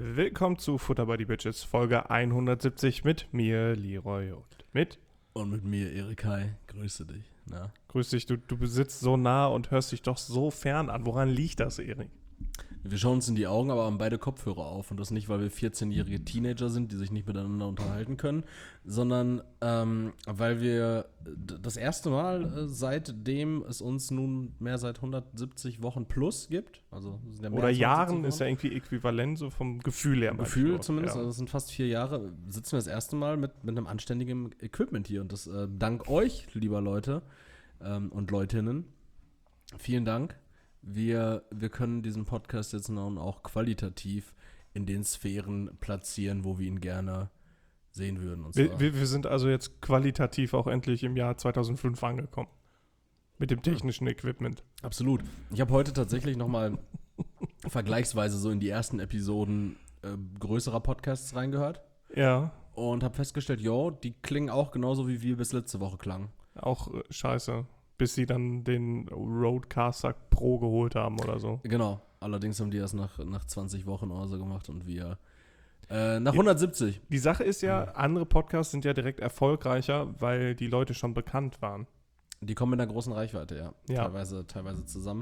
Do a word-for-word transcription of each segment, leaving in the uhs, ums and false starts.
Willkommen zu Futter by the Bitches, Folge hundertsiebzig mit mir, Leroy, und mit... Und mit mir, Erik. Hi, grüße dich. Na? Grüß dich, du, du sitzt so nah und hörst dich doch so fern an. Woran liegt das, Erik? Wir schauen uns in die Augen, aber haben beide Kopfhörer auf. Und das nicht, weil wir vierzehnjährige Teenager sind, die sich nicht miteinander unterhalten können, sondern ähm, weil wir d- das erste Mal, äh, seitdem es uns nun mehr seit hundertsiebzig Wochen plus gibt, also es sind ja mehr Oder als Jahren hundertsiebzig ist ja irgendwie äquivalent, so vom Gefühl her. Gefühl manchmal. zumindest, Ja. also es sind fast vier Jahre, sitzen wir das erste Mal mit, mit einem anständigen Equipment hier. Und das äh, dank euch, lieber Leute ähm, und Leutinnen. Vielen Dank. Wir, wir können diesen Podcast jetzt nun auch qualitativ in den Sphären platzieren, wo wir ihn gerne sehen würden. Und zwar Wir, wir, wir sind also jetzt qualitativ auch endlich im Jahr zweitausendfünf angekommen. Mit dem technischen Equipment. Absolut. Ich habe heute tatsächlich nochmal vergleichsweise so in die ersten Episoden äh, größerer Podcasts reingehört. Ja, Und habe festgestellt, jo, die klingen auch genauso, wie wir bis letzte Woche klangen. auch äh, scheiße. Bis sie dann den Rodecaster Pro geholt haben oder so. Genau. Allerdings haben die das nach, nach zwanzig Wochen oder so gemacht und wir äh, nach hundertsiebzig. Die Sache ist ja, andere Podcasts sind ja direkt erfolgreicher, weil die Leute schon bekannt waren. Die kommen mit einer großen Reichweite, ja. Ja. Teilweise, teilweise zusammen.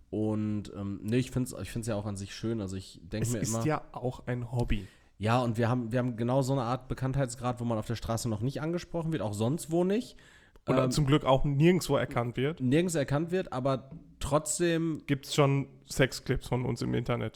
Und ähm, nee, ich finde es ich find's ja auch an sich schön. Also ich denke Es mir ist immer. ja auch ein Hobby. Ja, und wir haben, wir haben genau so eine Art Bekanntheitsgrad, wo man auf der Straße noch nicht angesprochen wird, auch sonst wo nicht. Und Ähm, zum Glück auch nirgendwo erkannt wird. nirgends erkannt wird, aber trotzdem, Gibt es schon Sexclips von uns im Internet.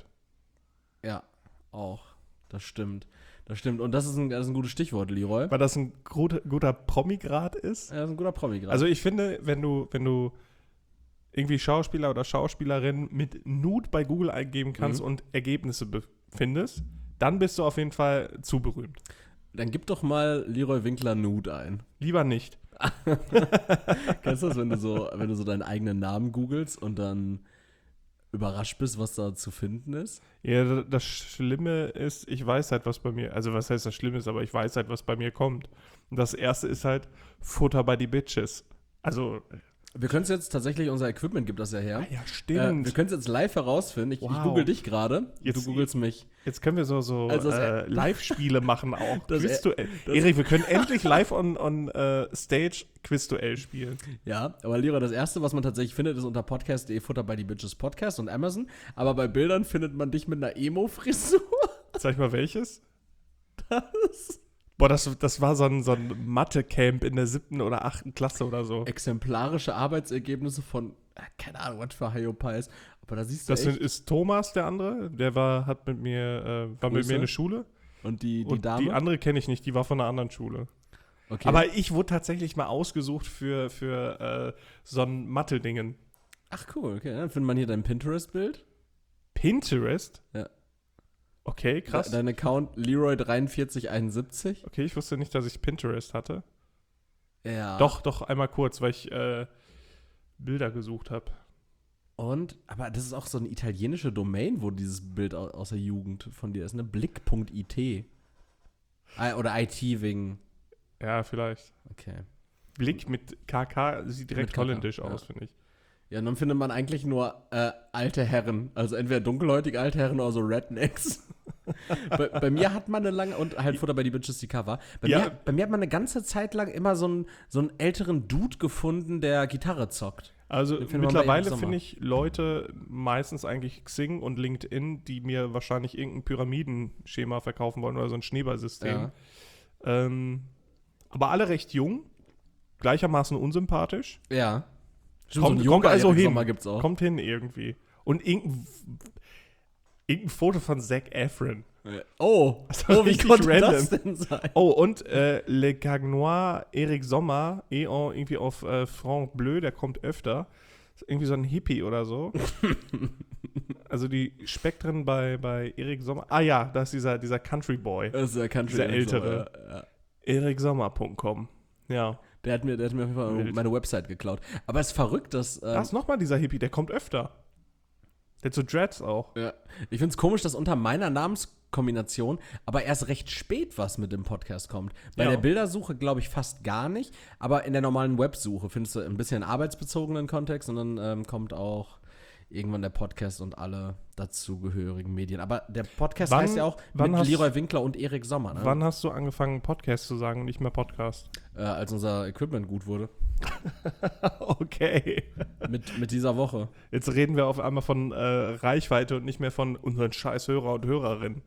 ja, auch. Das stimmt. Das stimmt. Und das ist ein, das ist ein gutes Stichwort, Leroy. Weil das ein guter, guter Promi-Grad ist. Ja, das ist ein guter Promi gerade. Also ich finde, wenn du, wenn du irgendwie Schauspieler oder Schauspielerin mit Nude bei Google eingeben kannst Mhm. und Ergebnisse be- findest, dann bist du auf jeden Fall zu berühmt. Dann gib doch mal Leroy Winkler Nude ein. Lieber nicht. Kennst du das, wenn du so, wenn du so deinen eigenen Namen googelst und dann überrascht bist, was da zu finden ist? Ja, das Schlimme ist, ich weiß halt, was bei mir, also was heißt das Schlimme ist, aber ich weiß halt, was bei mir kommt. Und das erste ist halt Futter by the Bitches. Also, Wir können es jetzt tatsächlich, unser Equipment gibt das ja her. ja, Äh, stimmt. wir können es jetzt live herausfinden. Ich, ich Wow. google dich gerade. Du Jetzt- googelst mich. Jetzt können wir so, so Also das- äh, Live-Spiele machen auch. Das- Quizduell. das- Erik, wir können endlich live on, on äh, Stage Quizduell spielen. Ja, aber Leroy, das erste, was man tatsächlich findet, ist unter podcast punkt de Futter by the Bitches Podcast und Amazon. Aber bei Bildern findet man dich mit einer Emo-Frisur. Sag ich mal welches? Das Boah, das, das war so ein, so ein Mathe-Camp in der siebten oder achten Klasse oder so. exemplarische Arbeitsergebnisse von, äh, keine Ahnung, was für Hyopies. Aber da siehst du Das echt. sind, ist Thomas, der andere. Der war, hat mit mir, äh, war mit Grüße. mir in der Schule. Und die, die Und Dame? die andere kenne ich nicht, die war von einer anderen Schule. Okay. Aber ich wurde tatsächlich mal ausgesucht für, für äh, so ein Mathe-Dingen. Ach cool, okay. Dann findet man hier dein Pinterest-Bild. Pinterest? Ja. Okay, krass. De- Dein Account Leroy vier drei eins eins. Okay, ich wusste nicht, dass ich Pinterest hatte. Ja. Doch, doch, einmal kurz, weil ich äh, Bilder gesucht habe. Und, aber das ist auch so eine italienische Domain, wo dieses Bild au- aus der Jugend von dir ist, ne? blick punkt it. Ah, oder I T wegen, Ja, vielleicht. okay. Blick mit K K sieht direkt Mit K K, holländisch ja. aus, finde ich. Ja, und dann findet man eigentlich nur äh, alte Herren. Also entweder dunkelhäutige alte Herren oder so Rednecks. bei, bei mir hat man eine lange, und halt Futter bei die Bitches die Cover. Bei, Ja. mir, bei mir hat man eine ganze Zeit lang immer so einen, so einen älteren Dude gefunden, der Gitarre zockt. Also Den finden wir bei mittlerweile Ed Sommer. finde ich Leute, meistens eigentlich Xing und LinkedIn, die mir wahrscheinlich irgendein Pyramidenschema verkaufen wollen oder so ein Schneeballsystem. Ja. Ähm, aber alle recht jung, gleichermaßen unsympathisch. Ja. Stimmt, Kommt, so einen kommt Junker also Erik hin. Sommer gibt's auch. Kommt hin irgendwie. Und irgendein, irgendein Foto von Zac Efron. Oh, Das war oh wie richtig konnte random. das denn sein? Oh, und äh, Le Gagnois Erik Sommer, Eon irgendwie auf äh, Franc Bleu, der kommt öfter. Ist irgendwie so ein Hippie oder so. Also die Spektren bei, bei Erik Sommer. Ah ja, da ist dieser, dieser Country Boy. Das ist der Country Dieser Erik Sommer, ältere. Ja, ja. erik sommer punkt com. Ja. Der hat mir, der hat mir auf jeden Fall Wild. meine Website geklaut. Aber es ist verrückt, dass. Ähm, Da ist nochmal dieser Hippie, der kommt öfter. Der hat so Dreads auch. Ja. Ich finde es komisch, dass unter meiner Namenskombination aber erst recht spät was mit dem Podcast kommt. Bei Ja. der Bildersuche glaube ich fast gar nicht, aber in der normalen Websuche findest du ein bisschen arbeitsbezogenen Kontext und dann ähm, kommt auch irgendwann der Podcast und alle dazugehörigen Medien. Aber der Podcast Wann- heißt ja auch wann mit hast- Leroy Winkler und Erik Sommer, ne? Wann hast du angefangen, Podcast zu sagen und nicht mehr Podcast? Äh, als unser Equipment gut wurde. Okay. Mit, mit dieser Woche. Jetzt reden wir auf einmal von äh, Reichweite und nicht mehr von unseren scheiß Hörer und Hörerinnen.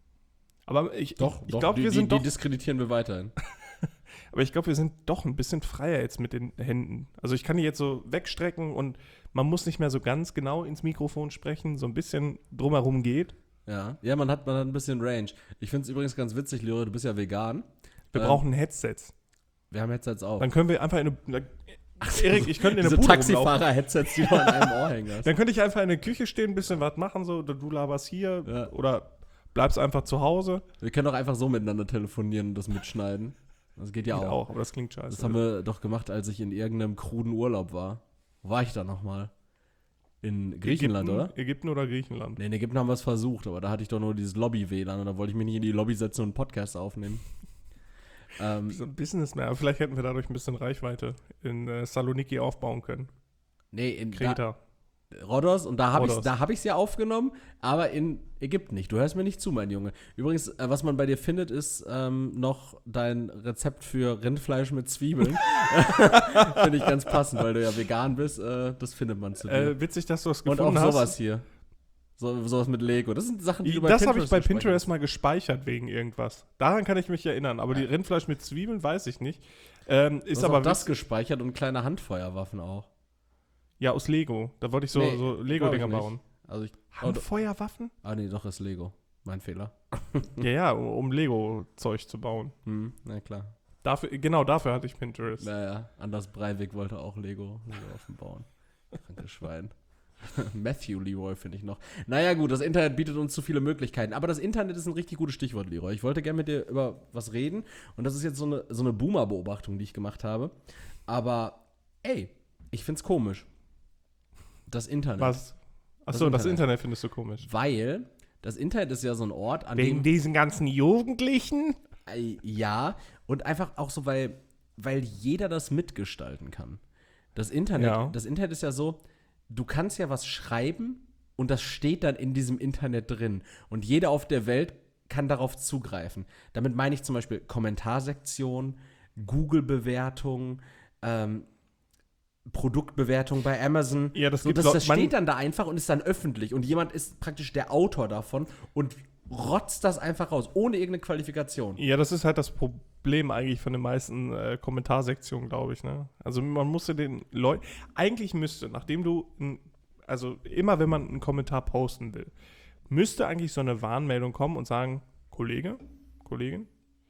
Aber ich, Doch, ich, ich doch, glaube, die, wir die, sind die doch, diskreditieren wir weiterhin. aber ich glaube, wir sind doch ein bisschen freier jetzt mit den Händen. Also ich kann die jetzt so wegstrecken und man muss nicht mehr so ganz genau ins Mikrofon sprechen, so ein bisschen drumherum geht. Ja, ja, man hat, man hat ein bisschen Range. Ich finde es übrigens ganz witzig, Leroy, du bist ja vegan. Wir Ähm, brauchen Headsets. Wir haben Headsets auf. Dann können wir einfach in eine. Erik, ich könnte in Diese eine Bude rumlaufen. Taxifahrer-Headsets, die du an einem Ohr hängen hast. Dann könnte ich einfach in der Küche stehen, ein bisschen was machen, so, oder du laberst hier Ja. oder bleibst einfach zu Hause. Wir können doch einfach so miteinander telefonieren und das mitschneiden. Das geht ja Geht auch. auch, aber das klingt scheiße. Das haben wir doch gemacht, als ich in irgendeinem kruden Urlaub war. Wo war ich da nochmal? In Griechenland, Ägypten, oder? Ägypten oder Griechenland. Nee, in Ägypten haben wir es versucht, aber da hatte ich doch nur dieses Lobby-W L A N und da wollte ich mich nicht in die Lobby setzen und einen Podcast aufnehmen. ähm, So ein Businessman, aber vielleicht hätten wir dadurch ein bisschen Reichweite in äh, Saloniki aufbauen können. nee, in da, Kreta. Rhodos und da habe ich Rhodos. da habe ich es ja aufgenommen, aber in Ägypten nicht. Du hörst mir nicht zu, mein Junge. Übrigens, äh, was man bei dir findet, ist ähm, noch dein Rezept für Rindfleisch mit Zwiebeln. Finde ich ganz passend, weil du ja vegan bist. Äh, das findet man zu dir. Äh, witzig, dass du das und gefunden auch hast. sowas hier. So, sowas mit Lego. Das sind Sachen, die du bei Das habe ich bei besprechen Pinterest mal gespeichert wegen irgendwas. Daran kann ich mich erinnern, aber die Rindfleisch mit Zwiebeln weiß ich nicht. Ähm, Du ist hast aber auch das witz- gespeichert und kleine Handfeuerwaffen auch. ja aus Lego. Da wollte ich so, Nee, so glaub Lego-Dinger ich nicht. bauen. Also ich, oh, Handfeuerwaffen? ah nee, doch ist Lego. Mein Fehler. ja, ja, um, um Lego-Zeug zu bauen. Hm, na klar. Dafür, genau dafür hatte ich Pinterest. Naja, Anders Breivik wollte auch Lego, Lego Waffen bauen. Krankes Schwein. Matthew Leroy finde ich noch. Naja gut, das Internet bietet uns zu viele Möglichkeiten. Aber das Internet ist ein richtig gutes Stichwort, Leroy. Ich wollte gerne mit dir über was reden. Und das ist jetzt so eine, so eine Boomer-Beobachtung, die ich gemacht habe. Aber ey, ich finde es komisch. Das Internet. Was? Das Achso, das Internet. Internet findest du komisch. Weil das Internet ist ja so ein Ort, an Wegen dem diesen ganzen Jugendlichen? Äh, ja, und einfach auch so, weil, weil jeder das mitgestalten kann. Das Internet, Ja. das Internet ist ja so, du kannst ja was schreiben und das steht dann in diesem Internet drin. Und jeder auf der Welt kann darauf zugreifen. Damit meine ich zum Beispiel Kommentarsektion, Google-Bewertung, ähm, Produktbewertung bei Amazon. Ja, das so, gibt das, Leu- das man- steht dann da einfach und ist dann öffentlich. Und jemand ist praktisch der Autor davon und rotzt das einfach raus, ohne irgendeine Qualifikation. Ja, das ist halt das Problem eigentlich von den meisten äh, Kommentarsektionen, glaube ich. Ne? Also man musste den Leuten, eigentlich müsste, nachdem du, ein, also immer wenn man einen Kommentar posten will, müsste eigentlich so eine Warnmeldung kommen und sagen, Kollege, Kollegin,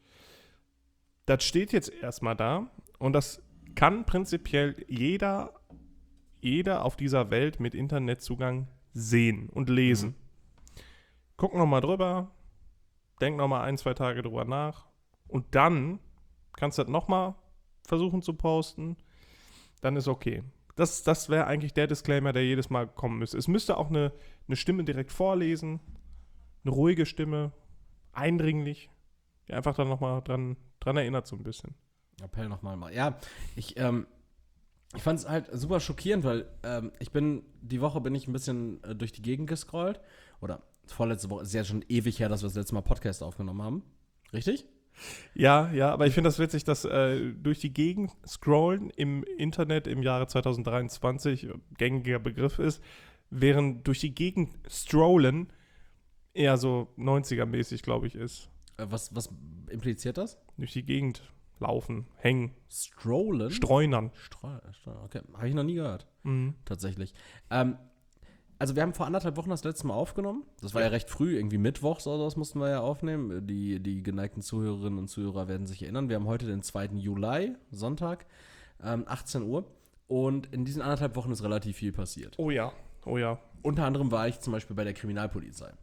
das steht jetzt erstmal da und das kann prinzipiell jeder, jeder auf dieser Welt mit Internetzugang sehen und lesen. Mhm. Guck noch mal drüber, denk noch mal ein, zwei Tage drüber nach und dann kannst du das noch mal versuchen zu posten, dann ist okay. Das, das wäre eigentlich der Disclaimer, der jedes Mal kommen müsste. Es müsste auch eine, eine Stimme direkt vorlesen, eine ruhige Stimme, eindringlich, die einfach dann noch mal dran, dran erinnert so ein bisschen. Appell nochmal mal. Ja, ich, ähm, ich fand es halt super schockierend, weil ähm, ich bin, die Woche bin ich ein bisschen äh, durch die Gegend gescrollt. Oder vorletzte Woche, ist ja schon ewig her, dass wir das letzte Mal Podcast aufgenommen haben. Richtig? Ja, ja, aber ich finde das witzig, dass äh, durch die Gegend scrollen im Internet im Jahre zwanzig dreiundzwanzig gängiger Begriff ist, während durch die Gegend strollen eher so neunziger-mäßig, glaube ich, ist. Äh, was, was impliziert das? Durch die Gegend laufen, hängen, Strollen? streunern. Streu, Streu, okay, habe ich noch nie gehört. Mhm. Tatsächlich. Ähm, also wir haben vor anderthalb Wochen das letzte Mal aufgenommen. Das war ja, Ja. recht früh, irgendwie mittwochs oder so mussten wir ja aufnehmen. Die, die geneigten Zuhörerinnen und Zuhörer werden sich erinnern. Wir haben heute den zweiten Juli, Sonntag, ähm, achtzehn Uhr. Und in diesen anderthalb Wochen ist relativ viel passiert. Oh ja, oh ja. Unter anderem war ich zum Beispiel bei der Kriminalpolizei.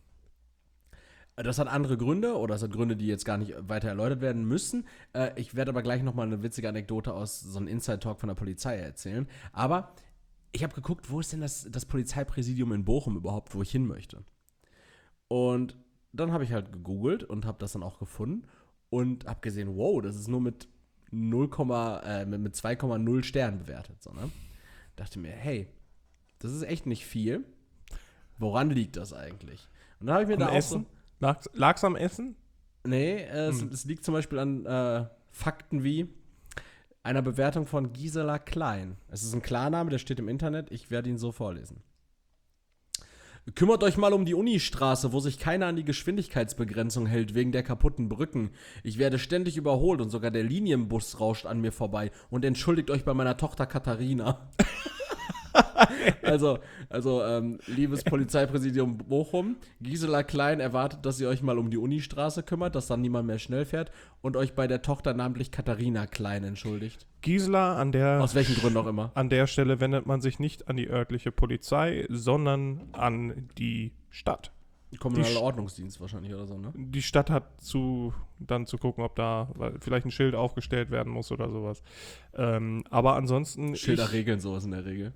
Das hat andere Gründe oder es hat Gründe, die jetzt gar nicht weiter erläutert werden müssen. Äh, ich werde aber gleich nochmal eine witzige Anekdote aus so einem Inside-Talk von der Polizei erzählen. Aber ich habe geguckt, wo ist denn das, das Polizeipräsidium in Bochum überhaupt, wo ich hin möchte. Und dann habe ich halt gegoogelt und habe das dann auch gefunden und habe gesehen, wow, das ist nur mit null, äh, mit zwei Komma null Sternen bewertet. So, ne? Dachte mir, hey, Das ist echt nicht viel. Woran liegt das eigentlich? Und dann habe ich mir Am da auch Essen? so, Lag's, lag's am Essen? nee, äh, es, Hm. es liegt zum Beispiel an äh, Fakten wie einer Bewertung von Gisela Klein. Es ist ein Klarname, der steht im Internet. Ich werde ihn so vorlesen. Kümmert euch mal um die Unistraße, wo sich keiner an die Geschwindigkeitsbegrenzung hält wegen der kaputten Brücken. Ich werde ständig überholt und sogar der Linienbus rauscht an mir vorbei. Und entschuldigt euch bei meiner Tochter Katharina. Also, also ähm, liebes Polizeipräsidium Bochum, Gisela Klein erwartet, dass ihr euch mal um die Unistraße kümmert, dass dann niemand mehr schnell fährt und euch bei der Tochter namentlich Katharina Klein entschuldigt. Gisela, an der, Aus welchen Gründen auch immer. an der Stelle wendet man sich nicht an die örtliche Polizei, sondern an die Stadt. Kommunaler Die Sch- Ordnungsdienst wahrscheinlich oder so, ne? Die Stadt hat zu, dann zu gucken, ob da weil vielleicht ein Schild aufgestellt werden muss oder sowas. Ähm, aber ansonsten, Schilder ich, regeln sowas in der Regel.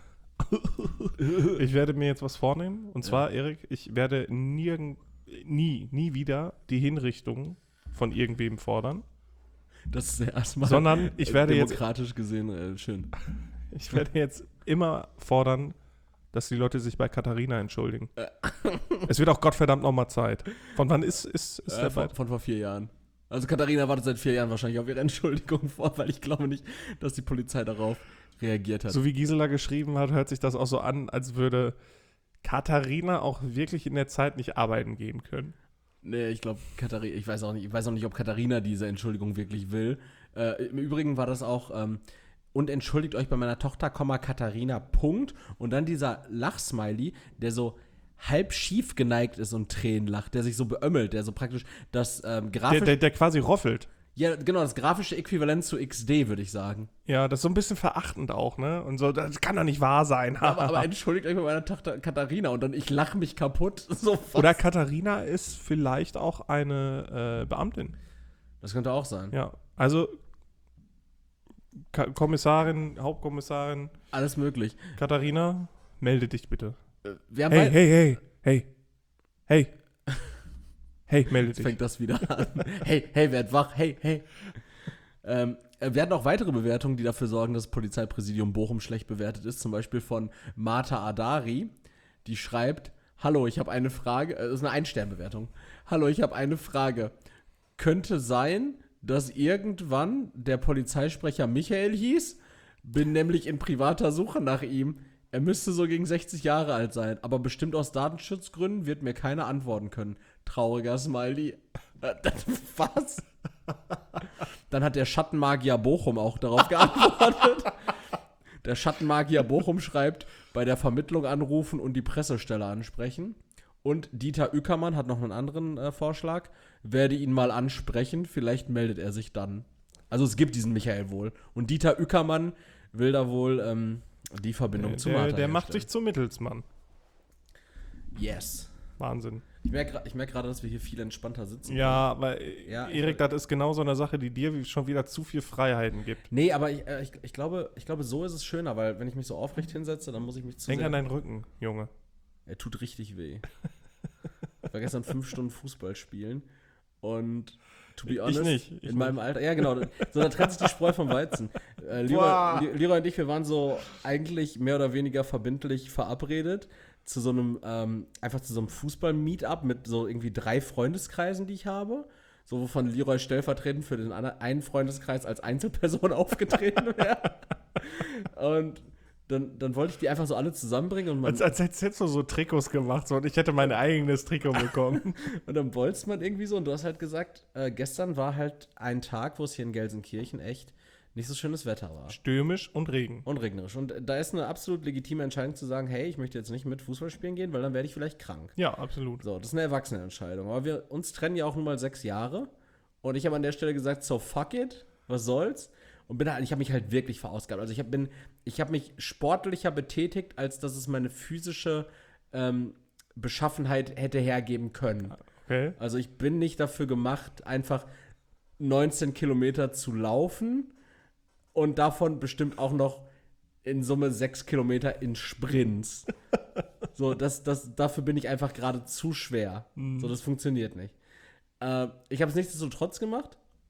ich werde mir jetzt was vornehmen. Und zwar, Erik, ich werde nirgend, nie, nie wieder die Hinrichtung von irgendwem fordern. Das ist erstmal Sondern ich werde jetzt, demokratisch gesehen äh, schön. ich werde jetzt immer fordern, dass die Leute sich bei Katharina entschuldigen. Es wird auch Gottverdammt nochmal Zeit. Von wann ist, ist, ist Äh, der von, Fight? von vor vier Jahren. Also Katharina wartet seit vier Jahren wahrscheinlich auf ihre Entschuldigung vor, weil ich glaube nicht, dass die Polizei darauf reagiert hat. So wie Gisela geschrieben hat, hört sich das auch so an, als würde Katharina auch wirklich in der Zeit nicht arbeiten gehen können. Nee, ich glaube, Katharina, ich weiß auch nicht, ich weiß auch nicht, ob Katharina diese Entschuldigung wirklich will. Äh, Im Übrigen war das auch, ähm, und entschuldigt euch bei meiner Tochter, Katharina, Punkt. Und dann dieser Lachsmiley, der so halb schief geneigt ist und Tränen lacht, der sich so beömmelt, der so praktisch das ähm, Der, grafische, der, der quasi roffelt. ja, genau, das grafische Äquivalent zu X D, würde ich sagen. Ja, das ist so ein bisschen verachtend auch, ne? Und so, das kann doch nicht wahr sein. Aber, aber entschuldigt euch bei meiner Tochter Katharina und dann ich lache mich kaputt. So fast. Oder Katharina ist vielleicht auch eine äh, Beamtin. Das könnte auch sein. Ja, also Ka- Kommissarin, Hauptkommissarin Alles möglich. Katharina, melde dich bitte. Äh, Wir haben Hey, beid- hey, hey, hey, hey, hey, melde Jetzt dich. fängt das wieder an. Hey, hey, werd wach, hey, hey. Ähm, äh, wir hatten auch weitere Bewertungen, die dafür sorgen, dass das Polizeipräsidium Bochum schlecht bewertet ist. Zum Beispiel von Martha Adari, die schreibt: Hallo, ich habe eine Frage. äh, Das ist eine Ein-Stern-Bewertung. Hallo, ich habe eine Frage. Könnte sein, dass irgendwann der Polizeisprecher Michael hieß? Bin nämlich in privater Suche nach ihm. Er müsste so gegen sechzig Jahre alt sein, aber bestimmt aus Datenschutzgründen wird mir keiner antworten können. Trauriger Smiley. Äh, das- Was? Dann hat der Schattenmagier Bochum auch darauf geantwortet. Der Schattenmagier Bochum schreibt, bei der Vermittlung anrufen und die Pressestelle ansprechen. Und Dieter Ueckermann hat noch einen anderen äh, Vorschlag. Werde ihn mal ansprechen, vielleicht meldet er sich dann. Also es gibt diesen Michael wohl. Und Dieter Ueckermann will da wohl ähm, die Verbindung Der, zu der, Martha der macht herstellen. sich zum Mittelsmann. Yes. Wahnsinn. Ich merke ich merk gerade, dass wir hier viel entspannter sitzen. Ja, weil Ja, ich- Erik, das ist genau so eine Sache, die dir schon wieder zu viel Freiheiten gibt. Nee, aber ich, äh, ich, ich, glaube, ich glaube, so ist es schöner, weil wenn ich mich so aufrecht hinsetze, dann muss ich mich zu Denk sehr... an deinen Rücken, Junge. Er tut richtig weh. Ich war gestern fünf Stunden Fußball spielen und to be honest, nicht, ich in meinem Alter, ja genau, so da trennt sich die Spreu vom Weizen. Äh, Leroy, Le- Leroy und ich, wir waren so eigentlich mehr oder weniger verbindlich verabredet zu so einem, ähm, einfach zu so einem Fußball-Meetup mit so irgendwie drei Freundeskreisen, die ich habe. So, wovon Leroy stellvertretend für den anderen, einen Freundeskreis als Einzelperson aufgetreten wäre. Und dann, dann wollte ich die einfach so alle zusammenbringen und man, Als, als hättest du so Trikots gemacht so, und ich hätte mein eigenes Trikot bekommen. und dann bolzt man irgendwie so und du hast halt gesagt, äh, gestern war halt ein Tag, wo es hier in Gelsenkirchen echt nicht so schönes Wetter war. Stürmisch und Regen. Und regnerisch. Und da ist eine absolut legitime Entscheidung zu sagen, hey, ich möchte jetzt nicht mit Fußball spielen gehen, weil dann werde ich vielleicht krank. Ja, absolut. So, das ist eine Erwachsenenentscheidung. Aber wir uns trennen ja auch nun mal sechs Jahre. Und ich habe an der Stelle gesagt, so fuck it, was soll's? Und bin halt, ich habe mich halt wirklich verausgabt. Also ich habe bin, ich habe mich sportlicher betätigt, als dass es meine physische ähm, Beschaffenheit hätte hergeben können. Okay. Also ich bin nicht dafür gemacht, einfach neunzehn Kilometer zu laufen und davon bestimmt auch noch in Summe sechs Kilometer in Sprints. So, das, das, dafür bin ich einfach gerade zu schwer. So, das funktioniert nicht. Äh, ich habe es nichtsdestotrotz gemacht.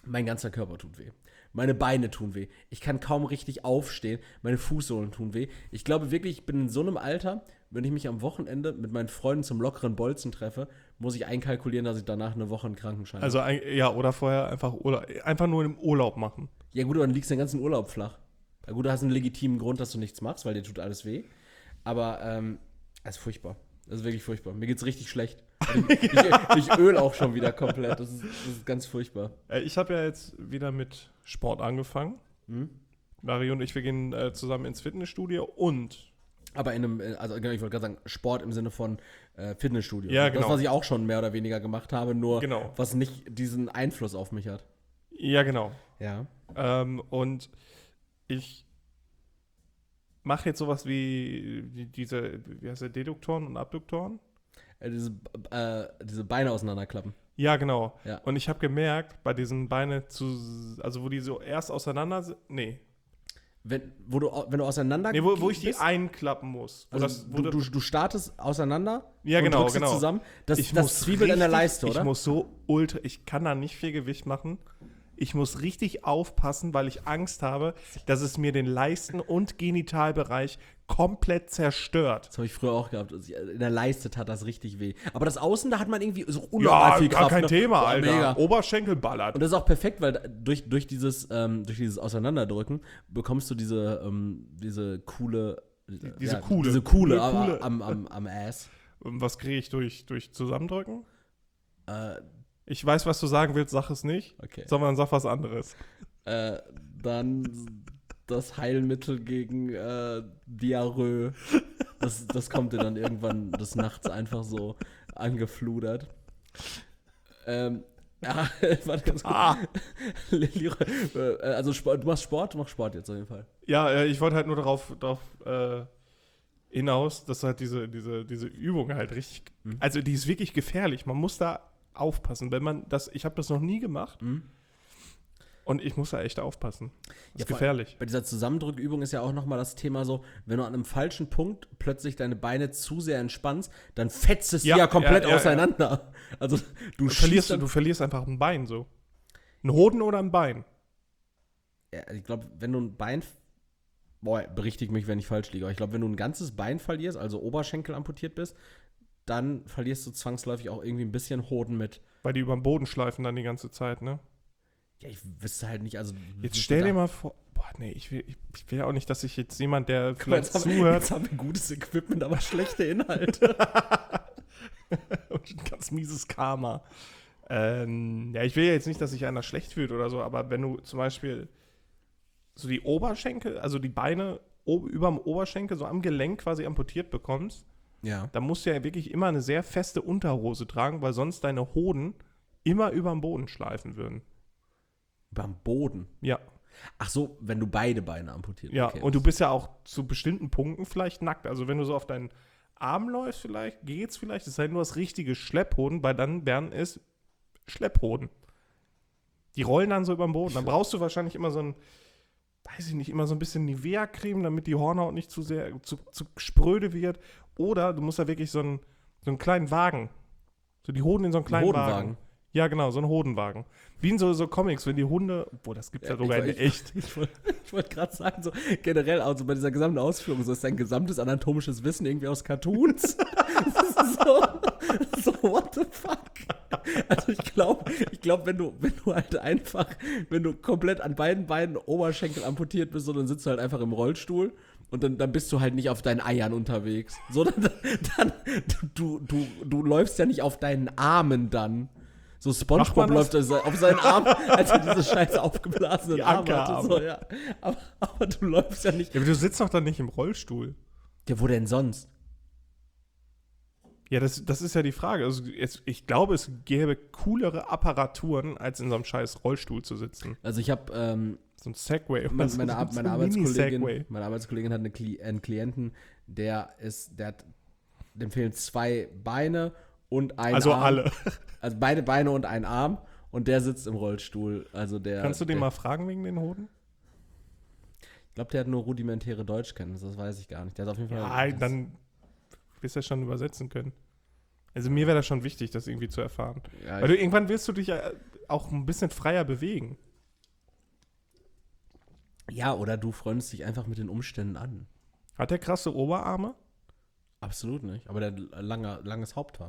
Mein ganzer Körper tut weh. Meine Beine tun weh. Ich kann kaum richtig aufstehen. Meine Fußsohlen tun weh. Ich glaube wirklich, ich bin in so einem Alter, wenn ich mich am Wochenende mit meinen Freunden zum lockeren Bolzen treffe, muss ich einkalkulieren, dass ich danach eine Woche einen Krankenschein Also, ein, ja, oder vorher einfach, Urlaub, einfach nur im Urlaub machen. Ja gut, aber dann liegst du den ganzen Urlaub flach. Ja gut, du hast einen legitimen Grund, dass du nichts machst, weil dir tut alles weh. Aber, ähm, das ist furchtbar. Das ist wirklich furchtbar. Mir geht's richtig schlecht. Ich, ich, ich öl auch schon wieder komplett. Das ist, das ist ganz furchtbar. Ich habe ja jetzt wieder mit Sport angefangen. Hm? Mario und ich, wir gehen äh, zusammen ins Fitnessstudio und Aber in einem, also genau, ich wollte gerade sagen, Sport im Sinne von äh, Fitnessstudio. Ja, Das, genau. was ich auch schon mehr oder weniger gemacht habe, nur Genau. was nicht diesen Einfluss auf mich hat. ja, genau. Ja. Ähm, und ich mache jetzt sowas wie die, diese, wie heißt der, Deduktoren und Abduktoren? Äh, diese, äh, diese Beine auseinanderklappen. Ja, genau. Ja. Und ich habe gemerkt, bei diesen Beine zu, also wo die so erst auseinander sind, nee. Wenn, wo du, au- wenn du auseinander Nee, wo, wo ich die bist, einklappen muss. Wo also das, wo du, das, du, du startest auseinander Ja, und genau, drückst sie genau. zusammen. Das, ich das muss zwiebelt in der richtig- Leiste, oder? Ich muss so ultra, ich kann da nicht viel Gewicht machen. Ich muss richtig aufpassen, weil ich Angst habe, dass es mir den Leisten- und Genitalbereich komplett zerstört. Das habe ich früher auch gehabt. Also in der Leiste tat das richtig weh. Aber das Außen, da hat man irgendwie so unnormal Ja, viel gar Kraft. kein ne? Thema, Boah, Alter. Mega. Oberschenkel ballert. Und das ist auch perfekt, weil durch, durch, dieses, ähm, durch dieses Auseinanderdrücken bekommst du diese, ähm, diese coole diese Kuhle. diese Kuhle, Eine Kuhle. Am, am, am Ass. Und was kriege ich durch, durch Zusammendrücken? Äh, Ich weiß, was du sagen willst, sag es nicht, okay. sondern sag was anderes. Äh, dann das Heilmittel gegen äh, Diarrhoe. Das, das kommt dir dann irgendwann des Nachts einfach so angefludert. Ähm, ja, warte ganz kurz. Ah. Leroy, äh, also Sport, du machst Sport, du machst Sport jetzt auf jeden Fall. Ja, äh, ich wollte halt nur darauf, darauf äh, hinaus, dass halt diese, diese, diese Übung halt richtig, Mhm. also die ist wirklich gefährlich. Man muss da aufpassen. Wenn man das, ich habe das noch nie gemacht Mhm. und ich muss da echt aufpassen. Das Ja, ist vor- gefährlich. Bei dieser Zusammendrückübung ist ja auch nochmal das Thema so, wenn du an einem falschen Punkt plötzlich deine Beine zu sehr entspannst, dann fetzt es Ja, dir ja komplett ja, ja, auseinander. Also du, Du schießt verlierst, dann, du verlierst einfach ein Bein so. Ein Hoden oder ein Bein. ja, ich glaube, wenn du ein Bein, boah, berichtige mich, wenn ich falsch liege, aber ich glaube, wenn du ein ganzes Bein verlierst, also Oberschenkel amputiert bist, dann verlierst du zwangsläufig auch irgendwie ein bisschen Hoden mit. Weil die über den Boden schleifen dann die ganze Zeit, ne? Ja, ich wüsste halt nicht, also Jetzt stell dir mal vor, boah, nee, ich will, ich, ich will auch nicht, dass sich jetzt jemand, der vielleicht jetzt haben, wir- zuhört jetzt haben wir gutes Equipment, aber schlechte Inhalte. und ein ganz mieses Karma. Ähm, ja, ich will ja jetzt nicht, dass sich einer schlecht fühlt oder so, aber wenn du zum Beispiel so die Oberschenkel, also die Beine ob, über dem Oberschenkel, so am Gelenk quasi amputiert bekommst, Ja. dann musst du ja wirklich immer eine sehr feste Unterhose tragen, weil sonst deine Hoden immer über dem Boden schleifen würden. Beim Boden. Ja, Ach so, wenn du beide Beine amputiert. ja. okay. Und du bist ja auch zu bestimmten Punkten vielleicht nackt. Also wenn du so auf deinen Arm läufst vielleicht, geht's vielleicht. Es sei denn, du hast richtige Schlepphoden, weil dann wären es Schlepphoden. Die rollen dann so über den Boden. Dann brauchst du wahrscheinlich immer so ein, weiß ich nicht, immer so ein bisschen Nivea-Creme, damit die Hornhaut nicht zu sehr, zu, zu spröde wird. Oder du musst da wirklich so einen, so einen kleinen Wagen, so die Hoden in so einen kleinen Hodenwagen. Wagen. Ja, genau, so einen Hodenwagen. Wie in so, so Comics, wenn die Hunde, boah, das gibt's ja, Ja, sogar ich- in ich- echt. Ich wollte wollt gerade sagen, so generell, also bei dieser gesamten Ausführung, so ist dein gesamtes anatomisches Wissen irgendwie aus Cartoons. Das ist so, so, what the fuck? Also ich glaube, ich glaub, wenn du, wenn du halt einfach, wenn du komplett an beiden Beinen Oberschenkel amputiert bist, so, dann sitzt du halt einfach im Rollstuhl und dann, dann bist du halt nicht auf deinen Eiern unterwegs. So, dann, dann du, du, du läufst ja nicht auf deinen Armen dann. So Macht SpongeBob man läuft das? auf seinen Arm, als er diese scheiß aufgeblasenen Die Arme hatte. Ankerarme. So, ja. aber, aber du läufst ja nicht. Ja, aber du sitzt doch dann nicht im Rollstuhl. Ja, wo denn sonst? Ja, das, das ist ja die Frage. Also es, ich glaube, es gäbe coolere Apparaturen, als in so einem scheiß Rollstuhl zu sitzen. Also ich habe ähm, So ein Segway. meine, so, meine, so Ar- ein meine, Arbeitskollegin, Mini-Segway. meine Arbeitskollegin hat eine Kli einen Klienten, der ist, der hat, dem fehlen zwei Beine und ein Also Arm. alle. Also beide Beine und ein Arm und der sitzt im Rollstuhl. Also der. Kannst du den der, mal fragen wegen den Hoden? Ich glaube, der hat nur rudimentäre Deutschkenntnisse, das weiß ich gar nicht. Der hat auf jeden Fall. Ja, das- dann wirst du ja schon übersetzen können. Also mir wäre das schon wichtig, das irgendwie zu erfahren. Ja, Weil du ich, irgendwann willst du dich ja, auch ein bisschen freier bewegen. Ja, oder du freundest dich einfach mit den Umständen an. Hat der krasse Oberarme? Absolut nicht, aber der hat lange, langes Haupthaar.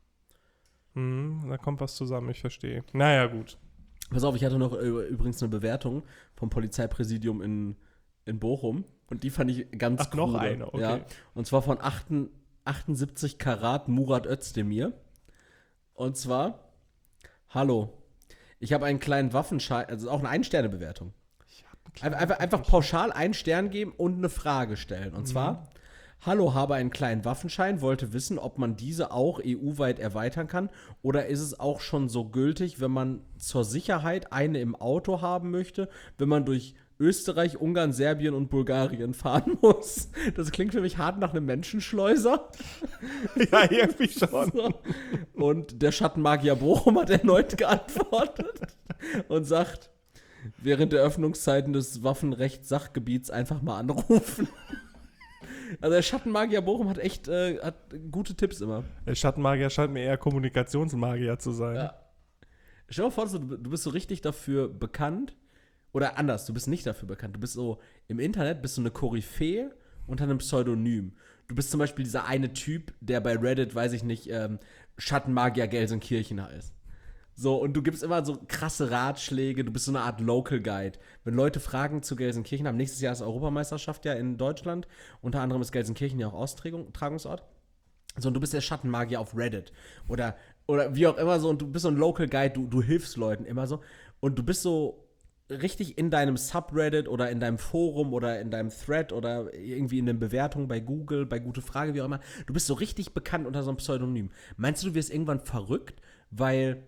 Hm, da kommt was zusammen, ich verstehe. Naja, gut. Pass auf, ich hatte noch äh, übrigens eine Bewertung vom Polizeipräsidium in, in Bochum und die fand ich ganz Ach, noch krude. eine, okay. Ja, und zwar von achtundsiebzig Karat Murat Özdemir. Und zwar, hallo, ich habe einen kleinen Waffenschein, also auch eine Ein-Sterne-Bewertung. Einfach, einfach, einfach pauschal einen Stern geben und eine Frage stellen. Und zwar, mhm. hallo, habe einen kleinen Waffenschein, wollte wissen, ob man diese auch E U-weit erweitern kann oder ist es auch schon so gültig, wenn man zur Sicherheit eine im Auto haben möchte, wenn man durch Österreich, Ungarn, Serbien und Bulgarien fahren muss. Das klingt für mich hart nach einem Menschenschleuser. Ja, irgendwie schon. So. Und der Schattenmagier Bochum hat erneut geantwortet und sagt, während der Öffnungszeiten des Waffenrechtssachgebiets einfach mal anrufen. Also der Schattenmagier Bochum hat echt äh, hat gute Tipps immer. Der Schattenmagier scheint mir eher Kommunikationsmagier zu sein. Ja. Stell dir mal vor, du, du bist so richtig dafür bekannt, oder anders, du bist nicht dafür bekannt. Du bist so, im Internet bist du eine Koryphäe unter einem Pseudonym. Du bist zum Beispiel dieser eine Typ, der bei Reddit, weiß ich nicht, ähm, Schattenmagier Gelsenkirchen heißt. So, und du gibst immer so krasse Ratschläge, du bist so eine Art Local Guide. Wenn Leute Fragen zu Gelsenkirchen haben, nächstes Jahr ist Europameisterschaft ja in Deutschland, unter anderem ist Gelsenkirchen ja auch Austragungsort. So, und du bist der Schattenmagier auf Reddit oder, oder wie auch immer so, und du bist so ein Local Guide, du, du hilfst Leuten immer so. Und du bist so richtig in deinem Subreddit oder in deinem Forum oder in deinem Thread oder irgendwie in den Bewertungen bei Google, bei Gute Frage, wie auch immer. Du bist so richtig bekannt unter so einem Pseudonym. Meinst du, du wirst irgendwann verrückt, weil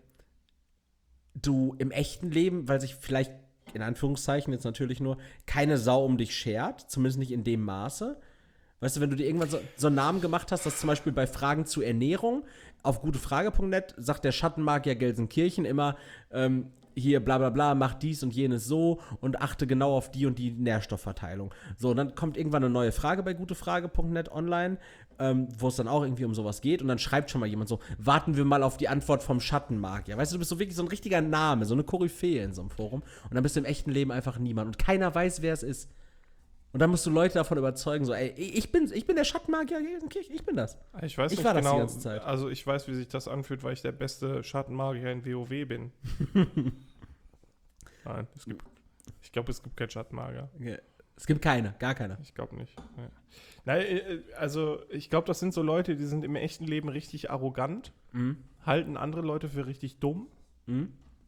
du im echten Leben, weil sich vielleicht, in Anführungszeichen jetzt natürlich nur, keine Sau um dich schert, zumindest nicht in dem Maße? Weißt du, wenn du dir irgendwann so, so einen Namen gemacht hast, dass zum Beispiel bei Fragen zu Ernährung auf gutefrage punkt net sagt der Schattenmagier Gelsenkirchen immer, ähm, hier bla bla bla, mach dies und jenes so und achte genau auf die und die Nährstoffverteilung. So, und dann kommt irgendwann eine neue Frage bei gutefrage punkt net online, ähm, wo es dann auch irgendwie um sowas geht und dann schreibt schon mal jemand so, warten wir mal auf die Antwort vom Schattenmagier. Weißt du, du bist so wirklich so ein richtiger Name, so eine Koryphäe in so einem Forum und dann bist du im echten Leben einfach niemand und keiner weiß, wer es ist. Und dann musst du Leute davon überzeugen, so, ey, ich bin, ich bin der Schattenmagier Gelsenkirchen, ich bin das. Ich weiß ich nicht war genau, das die ganze Zeit. Also ich weiß, wie sich das anfühlt, weil ich der beste Schattenmagier in WoW bin. Nein, es gibt, ich glaube, es gibt keinen Schattenmagier. Okay. Es gibt keine, gar keine. Ich glaube nicht. Nee. Nein, also ich glaube, das sind so Leute, die sind im echten Leben richtig arrogant, Mhm. halten andere Leute für richtig dumm Mhm.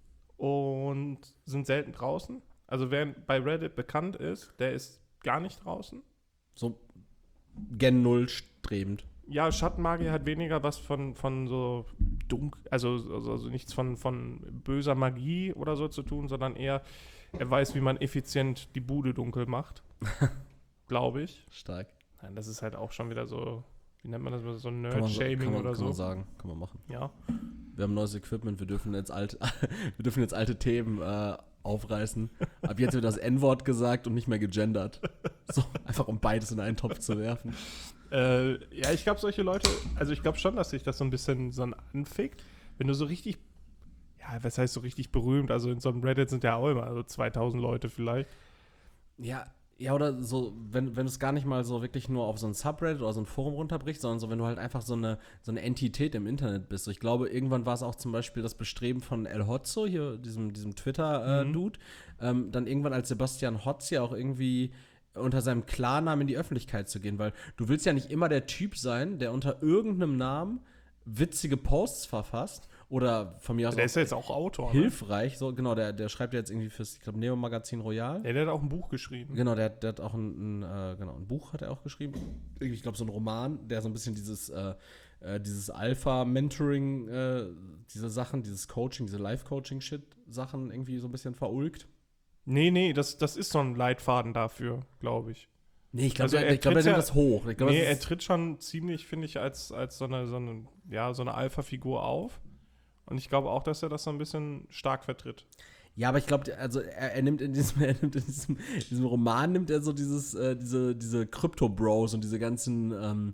und sind selten draußen. Also wer bei Reddit bekannt ist, der ist gar nicht draußen. So Gen Null strebend. Ja, Schattenmagier hat weniger was von, von so dunkel, also, also, also nichts von, von böser Magie oder so zu tun, sondern eher, er weiß, wie man effizient die Bude dunkel macht. Glaube ich. Stark. Nein, das ist halt auch schon wieder so, wie nennt man das, so Kann man, Nerd-Shaming kann man, oder kann so. man sagen, kann man machen. Ja. Wir haben neues Equipment, wir dürfen jetzt alte, wir dürfen jetzt alte Themen äh, aufreißen. Ab jetzt wird das N-Wort gesagt und nicht mehr gegendert. So, einfach um beides in einen Topf zu werfen. Äh, ja, ich glaube, solche Leute, also ich glaube schon, dass sich das so ein bisschen so anfickt. Wenn du so richtig, ja, was heißt so richtig berühmt? Also in so einem Reddit sind ja auch immer so zweitausend Leute vielleicht. Ja, ja, oder so, wenn, wenn du es gar nicht mal so wirklich nur auf so ein Subreddit oder so ein Forum runterbrichst, sondern so, wenn du halt einfach so eine, so eine Entität im Internet bist. So, ich glaube, irgendwann war es auch zum Beispiel das Bestreben von El Hotzo, hier, diesem, diesem Twitter-Dude, äh, mhm. ähm, dann irgendwann als Sebastian Hotz ja auch irgendwie unter seinem Klarnamen in die Öffentlichkeit zu gehen, weil du willst ja nicht immer der Typ sein, der unter irgendeinem Namen witzige Posts verfasst oder von mir aus der ist ja jetzt auch Autor, hilfreich, ne? So genau, der, der schreibt ja jetzt irgendwie fürs, ich glaube, Neo-Magazin Royal. Ja, der hat auch ein Buch geschrieben. Genau, der, der hat auch ein, ein, äh, genau, ein Buch hat er auch geschrieben. Ich glaube, so ein Roman, der so ein bisschen dieses, äh, äh, dieses Alpha-Mentoring, äh, diese Sachen, dieses Coaching, diese Life-Coaching-Shit-Sachen irgendwie so ein bisschen verulgt. Nee, nee, das, das ist so ein Leitfaden dafür, glaube ich. Nee, ich glaube, Also der, er ich glaub, er tritt nimmt ja- das hoch. Ich glaub, Nee, das er ist, tritt schon ziemlich, finde ich, als, als so eine, so eine, ja, so eine Alpha-Figur auf. Und ich glaube auch, dass er das so ein bisschen stark vertritt. ja, aber ich glaube, also er, er nimmt in diesem, er nimmt in diesem, in diesem Roman nimmt er so dieses, äh, diese, diese Crypto-Bros und diese ganzen, ähm,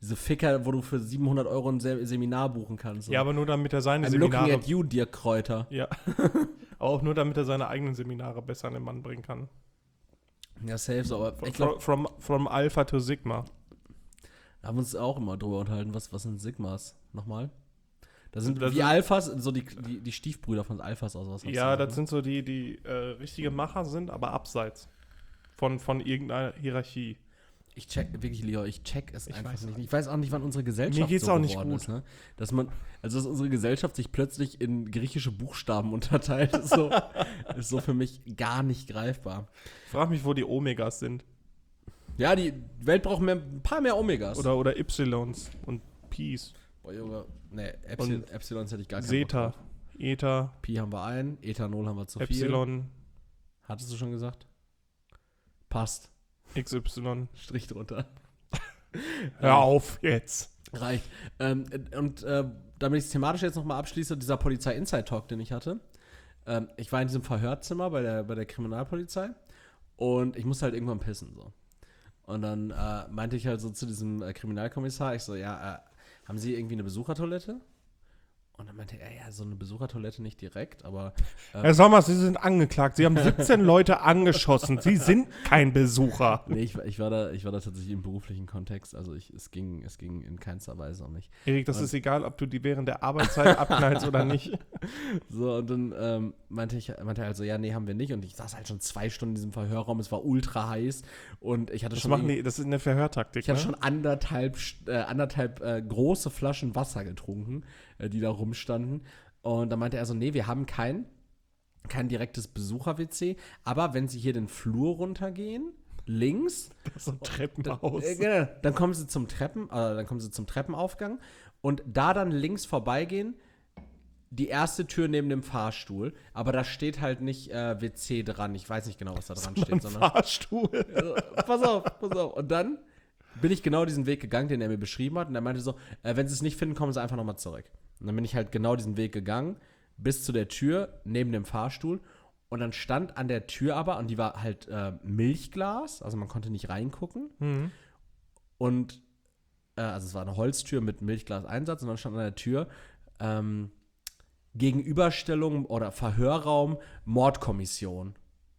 diese Ficker, wo du für siebenhundert Euro ein Se- Seminar buchen kannst. So. Ja, aber nur damit er seine I'm Seminare... looking at you, Dirk Kräuter. Ja, aber auch nur damit er seine eigenen Seminare besser an den Mann bringen kann. Ja, safe so, aber From, ich glaube, from, from Alpha to Sigma. da haben wir uns auch immer drüber unterhalten, was, was sind Sigmas? Nochmal? Das sind Das wie sind- Alphas, so die, die, die Stiefbrüder von Alphas aus was. hast du Ja, gesagt, das ne? sind so die, die äh, richtige Macher sind, aber abseits von, von irgendeiner Hierarchie. Ich check, wirklich, Leo, ich check es Ich einfach weiß nicht. auch Ich weiß auch nicht, wann unsere Gesellschaft Mir geht's so auch nicht geworden gut. ist, ne? Dass man, also dass unsere Gesellschaft sich plötzlich in griechische Buchstaben unterteilt, ist so, ist so für mich gar nicht greifbar. Ich frage mich, wo die Omegas sind. Ja, die Welt braucht mehr, ein paar mehr Omegas. Oder, oder Ys und Pis. Boah, Junge, ne, Epsilon, Und Epsilons hätte ich gar keinen Zeta, Bock drauf. Eta, Pi haben wir ein, Ethanol haben wir zu viel. Epsilon, Hattest du schon gesagt? Passt. X Y. Strich drunter. Hör auf jetzt. Reicht. Ähm, und äh, damit ich es thematisch jetzt nochmal abschließe, dieser Polizei-Inside-Talk, den ich hatte. Ähm, ich war in diesem Verhörzimmer bei der, bei der Kriminalpolizei und ich musste halt irgendwann pissen. So. Und dann äh, meinte ich halt so zu diesem äh, Kriminalkommissar, ich so, ja, äh, haben Sie irgendwie eine Besuchertoilette? Und dann meinte er, ja, so eine Besuchertoilette nicht direkt, aber ähm, Herr Sommer, Sie sind angeklagt. Sie haben siebzehn Leute angeschossen. Sie sind kein Besucher. nee, ich, ich, war da, ich war da tatsächlich im beruflichen Kontext, also ich, es, ging, es ging in keinster Weise um mich. Erik, das Und- ist egal, ob du die während der Arbeitszeit abknallst oder nicht. So, und dann ähm, meinte ich, meinte er halt so, ja, nee, haben wir nicht. Und ich saß halt schon zwei Stunden in diesem Verhörraum, es war ultra heiß und ich hatte Das, schon, machen die, das ist eine Verhörtaktik. ich hatte ne? schon anderthalb, St- äh, anderthalb äh, große Flaschen Wasser getrunken, äh, die da rumstanden. Und dann meinte er so, nee, wir haben kein, kein direktes Besucher-W C, aber wenn Sie hier den Flur runtergehen, links, so ein Treppenhaus. äh, genau, dann kommen Sie zum Treppen, äh, dann kommen Sie zum Treppenaufgang und da dann links vorbeigehen, die erste Tür neben dem Fahrstuhl, aber da steht halt nicht äh, W C dran. Ich weiß nicht genau, was da dran steht, Ein sondern. Fahrstuhl. Also, pass auf, pass auf. Und dann bin ich genau diesen Weg gegangen, den er mir beschrieben hat. Und er meinte so, äh, wenn Sie es nicht finden, kommen Sie einfach nochmal zurück. Und dann bin ich halt genau diesen Weg gegangen, bis zu der Tür neben dem Fahrstuhl. Und dann stand an der Tür aber, und die war halt äh, Milchglas, also man konnte nicht reingucken. Mhm. Und, äh, also es war eine Holztür mit Milchglaseinsatz. Und dann stand an der Tür, ähm, Gegenüberstellung oder Verhörraum, Mordkommission.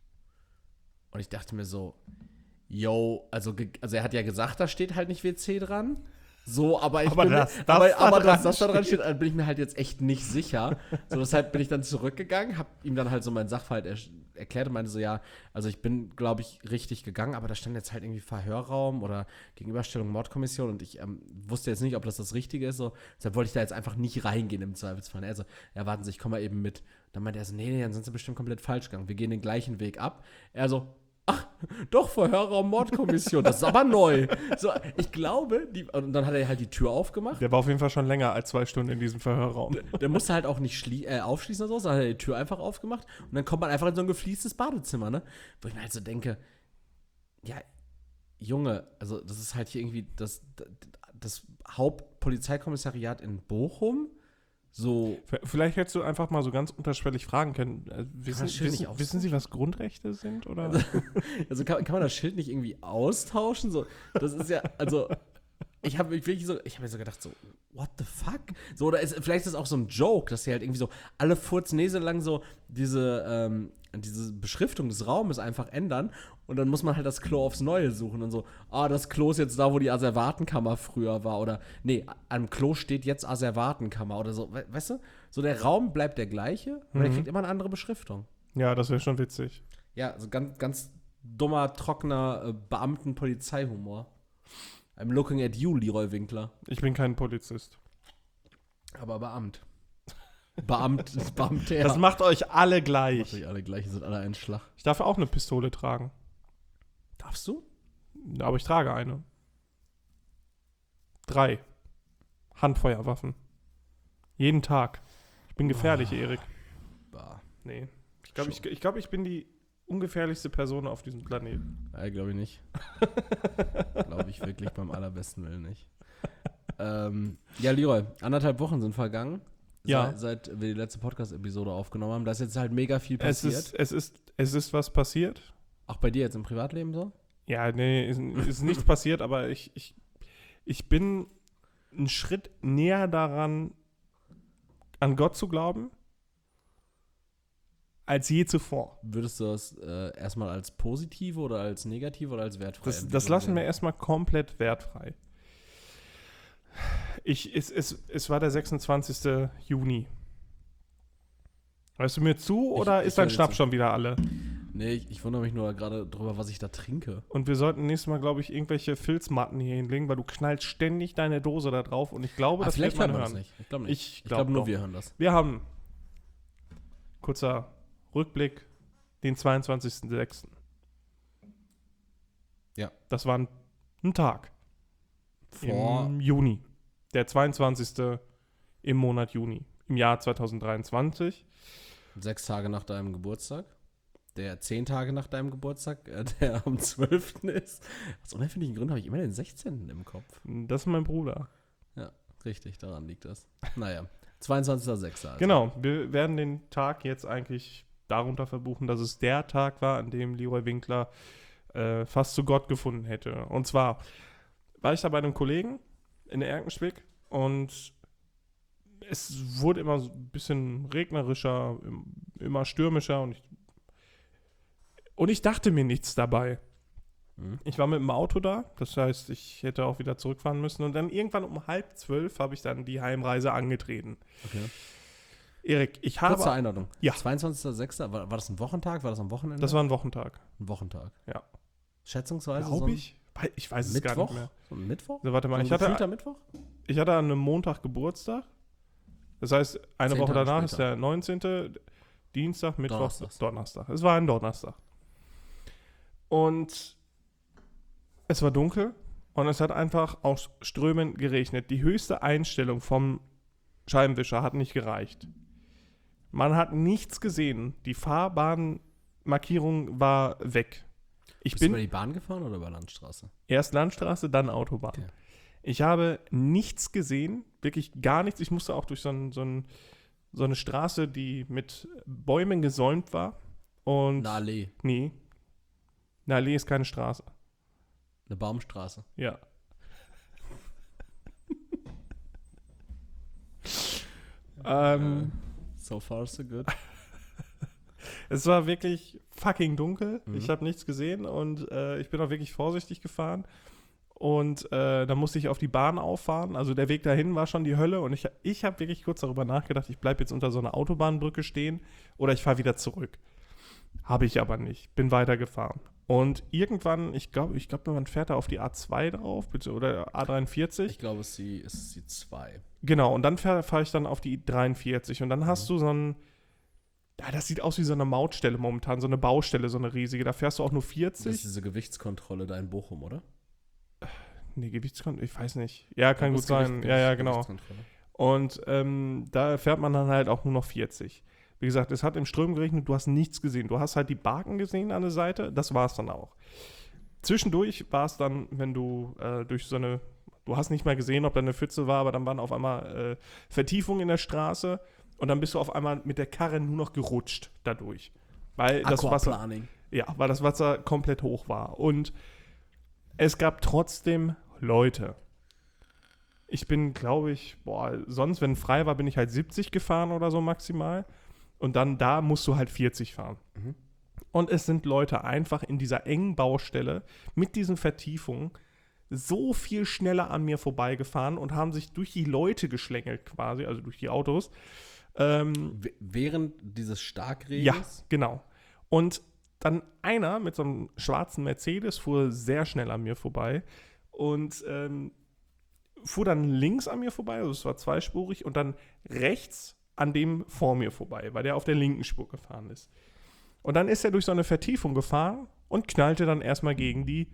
Und ich dachte mir so, yo, also, ge- also er hat ja gesagt, da steht halt nicht W C dran. So, aber ich Aber bin dass mir, das aber, da aber dran dass das da dran steht, äh, bin ich mir halt jetzt echt nicht sicher. So, deshalb bin ich dann zurückgegangen, hab ihm dann halt so meinen Sachverhalt er erklärt und meinte so, ja, also ich bin, glaube ich, richtig gegangen, aber da stand jetzt halt irgendwie Verhörraum oder Gegenüberstellung Mordkommission und ich ähm, wusste jetzt nicht, ob das das Richtige ist, so, deshalb wollte ich da jetzt einfach nicht reingehen im Zweifelsfall. Also, ja, warten Sie, ich komme mal eben mit. Dann meinte er so, nee, nee, dann sind Sie bestimmt komplett falsch gegangen. Wir gehen den gleichen Weg ab. Er so, ach, doch, Verhörraum Mordkommission, das ist aber neu. So, ich glaube, die, und dann hat er halt die Tür aufgemacht. Der war auf jeden Fall schon länger als zwei Stunden in diesem Verhörraum. Der musste halt auch nicht schlie äh, aufschließen oder so, sondern hat er die Tür einfach aufgemacht und dann kommt man einfach in so ein gefliestes Badezimmer, ne? Wo ich mir halt so denke, ja, Junge, also das ist halt hier irgendwie das, das Hauptpolizeikommissariat in Bochum. So, V- Vielleicht hättest du einfach mal so ganz unterschwellig fragen können. Äh, wissen, das Schild nicht wissen, wissen Sie, was Grundrechte sind? Oder? also kann, kann man das Schild nicht irgendwie austauschen? So, das ist ja, also, ich habe mich wirklich so, ich habe mir so gedacht, so, what the fuck? So, oder ist, vielleicht ist es auch so ein Joke, dass sie halt irgendwie so alle Furznäse lang so diese, ähm, diese Beschriftung des Raumes einfach ändern und dann muss man halt das Klo aufs Neue suchen und so, ah, das Klo ist jetzt da, wo die Asservatenkammer früher war oder, nee, am Klo steht jetzt Asservatenkammer oder so, we weißt du? So, der Raum bleibt der gleiche, aber der Mhm. kriegt immer eine andere Beschriftung. Ja, das wäre schon witzig. Ja, also ganz, ganz dummer, trockener äh, Beamten-Polizeihumor. I'm looking at you, Leroy Winkler. Ich bin kein Polizist. Aber Beamt. Beamt, Beamter. Das macht euch alle Macht gleich. euch alle gleich, ihr seid alle ein Schlag. Ich darf auch eine Pistole tragen. Darfst du? Aber ich trage eine. Drei. Handfeuerwaffen. Jeden Tag. Ich bin gefährlich, Oh. Erik. Bah. Nee. Ich glaube, ich, Schon. ich, glaub, ich bin die ungefährlichste Person auf diesem Planeten. Ja, glaube ich nicht. glaube ich wirklich beim allerbesten Willen nicht. ähm, ja, Leroy, anderthalb Wochen sind vergangen. Ja. Seit, seit wir die letzte Podcast-Episode aufgenommen haben. Da ist jetzt halt mega viel Es passiert. ist, es, ist, es ist was passiert. Auch bei dir jetzt im Privatleben so? Ja, nee, ist, ist nichts passiert, aber ich, ich, ich bin einen Schritt näher daran, an Gott zu glauben, als je zuvor. Würdest du das äh, erstmal als positive oder als negative oder als wertfrei Das, das lassen wir erstmal komplett wertfrei. Ich, es, es, es war der sechsundzwanzigste Juni. Hörst du mir zu oder ich ist dein höre dir Schnaps zu. schon wieder alle? Nee, ich, ich wundere mich nur gerade drüber, was ich da trinke. Und wir sollten nächstes Mal, glaube ich, irgendwelche Filzmatten hier hinlegen, weil du knallst ständig deine Dose da drauf und ich glaube, Ah, das vielleicht wird hört man man das hören. nicht. Ich glaube nicht. Ich Ich glaube glaube nur, doch. wir hören das. Wir haben, kurzer Rückblick, den zweiundzwanzigsten sechsten Ja. Das war ein, ein Tag Vor, im Juni. Der zweiundzwanzigste im Monat Juni, im Jahr zwanzig dreiundzwanzig. sechs Tage nach deinem Geburtstag. Der zehn Tage nach deinem Geburtstag, äh, der am zwölften ist. Aus unerfindlichen Gründen habe ich immer den sechzehnten im Kopf. Das ist mein Bruder. Ja, richtig, daran liegt das. Naja, zweiundzwanzigster sechster Also. Genau, wir werden den Tag jetzt eigentlich darunter verbuchen, dass es der Tag war, an dem Leroy Winkler äh, fast zu Gott gefunden hätte. Und zwar war ich da bei einem Kollegen in der Erkenschwick und es wurde immer so ein bisschen regnerischer, im- immer stürmischer und ich, und ich dachte mir nichts dabei. Mhm. Ich war mit dem Auto da, das heißt, ich hätte auch wieder zurückfahren müssen und dann irgendwann um halb zwölf habe ich dann die Heimreise angetreten. Okay. Erik, ich habe... Kurze Einladung. Ja. zweiundzwanzigster sechster War, war das ein Wochentag? War das am Wochenende? Das war ein Wochentag. ein Wochentag. Ja. Schätzungsweise Glaube so ein ich. Wei- Ich weiß es gar Mittwoch? nicht mehr. So ein Mittwoch? So, warte So mal, ein ich hatte, gefühlter Mittwoch? ich hatte an einem Montag Geburtstag. Das heißt, eine Zehn Woche Tage danach ist später. der neunzehnte Dienstag, Mittwoch, Donnerstags. Donnerstag. Es war ein Donnerstag. Und es war dunkel und es hat einfach aus Strömen geregnet. Die höchste Einstellung vom Scheibenwischer hat nicht gereicht. Man hat nichts gesehen. Die Fahrbahnmarkierung war weg. Ich Bist du bin über die Bahn gefahren oder über Landstraße? erst Landstraße, dann Autobahn. Okay. Ich habe nichts gesehen, wirklich gar nichts. Ich musste auch durch so, ein, so, ein, so eine Straße, die mit Bäumen gesäumt war. Und Eine Allee, nee, eine Allee ist keine Straße. eine Baumstraße. Ja. ähm, So far, so good. Es war wirklich fucking dunkel. Mhm. Ich habe nichts gesehen und äh, ich bin auch wirklich vorsichtig gefahren. Und äh, dann musste ich auf die Bahn auffahren. Also der Weg dahin war schon die Hölle. Und ich, ich habe wirklich kurz darüber nachgedacht, ich bleibe jetzt unter so einer Autobahnbrücke stehen oder ich fahre wieder zurück. Habe ich aber nicht. Bin weitergefahren. Und irgendwann, ich glaube, ich glaube, man fährt da auf die A zwei drauf bitte, oder A dreiundvierzig. Ich glaube, es ist die, es ist die zwei. Genau, und dann fahre fahr ich dann auf die dreiundvierzig. Und dann hast Mhm. du so ein, ja, das sieht aus wie so eine Mautstelle momentan, so eine Baustelle, so eine riesige. Da fährst du auch nur Das ist vierzig. diese Gewichtskontrolle da in Bochum, oder? Nee, Gewichtskontrolle, ich weiß nicht. Ja, kann Das gut ist sein. Gewicht- Ja, ja, Gewicht- genau. Gewichtskontrolle. Und ähm, da fährt man dann halt auch nur noch vierzig. Wie gesagt, es hat im Ström geregnet, du hast nichts gesehen. Du hast halt die Barken gesehen an der Seite, das war es dann auch. Zwischendurch war es dann, wenn du äh, durch so eine, du hast nicht mal gesehen, ob da eine Pfütze war, aber dann waren auf einmal äh, Vertiefungen in der Straße und dann bist du auf einmal mit der Karre nur noch gerutscht dadurch. Weil das Wasser, Aquaplaning. ja, weil das Wasser komplett hoch war. Und es gab trotzdem Leute. Ich bin, glaube ich, boah, sonst, wenn frei war, bin ich halt siebzig gefahren oder so maximal. Und dann da musst du halt vierzig fahren. Mhm. Und es sind Leute einfach in dieser engen Baustelle mit diesen Vertiefungen so viel schneller an mir vorbeigefahren und haben sich durch die Leute geschlängelt quasi, also durch die Autos. Ähm, W- Während dieses ja, Starkregens? genau. Und dann einer mit so einem schwarzen Mercedes fuhr sehr schnell an mir vorbei und ähm, fuhr dann links an mir vorbei, also es war zweispurig, und dann rechts an dem vor mir vorbei, weil der auf der linken Spur gefahren ist. Und dann ist er durch so eine Vertiefung gefahren und knallte dann erstmal gegen die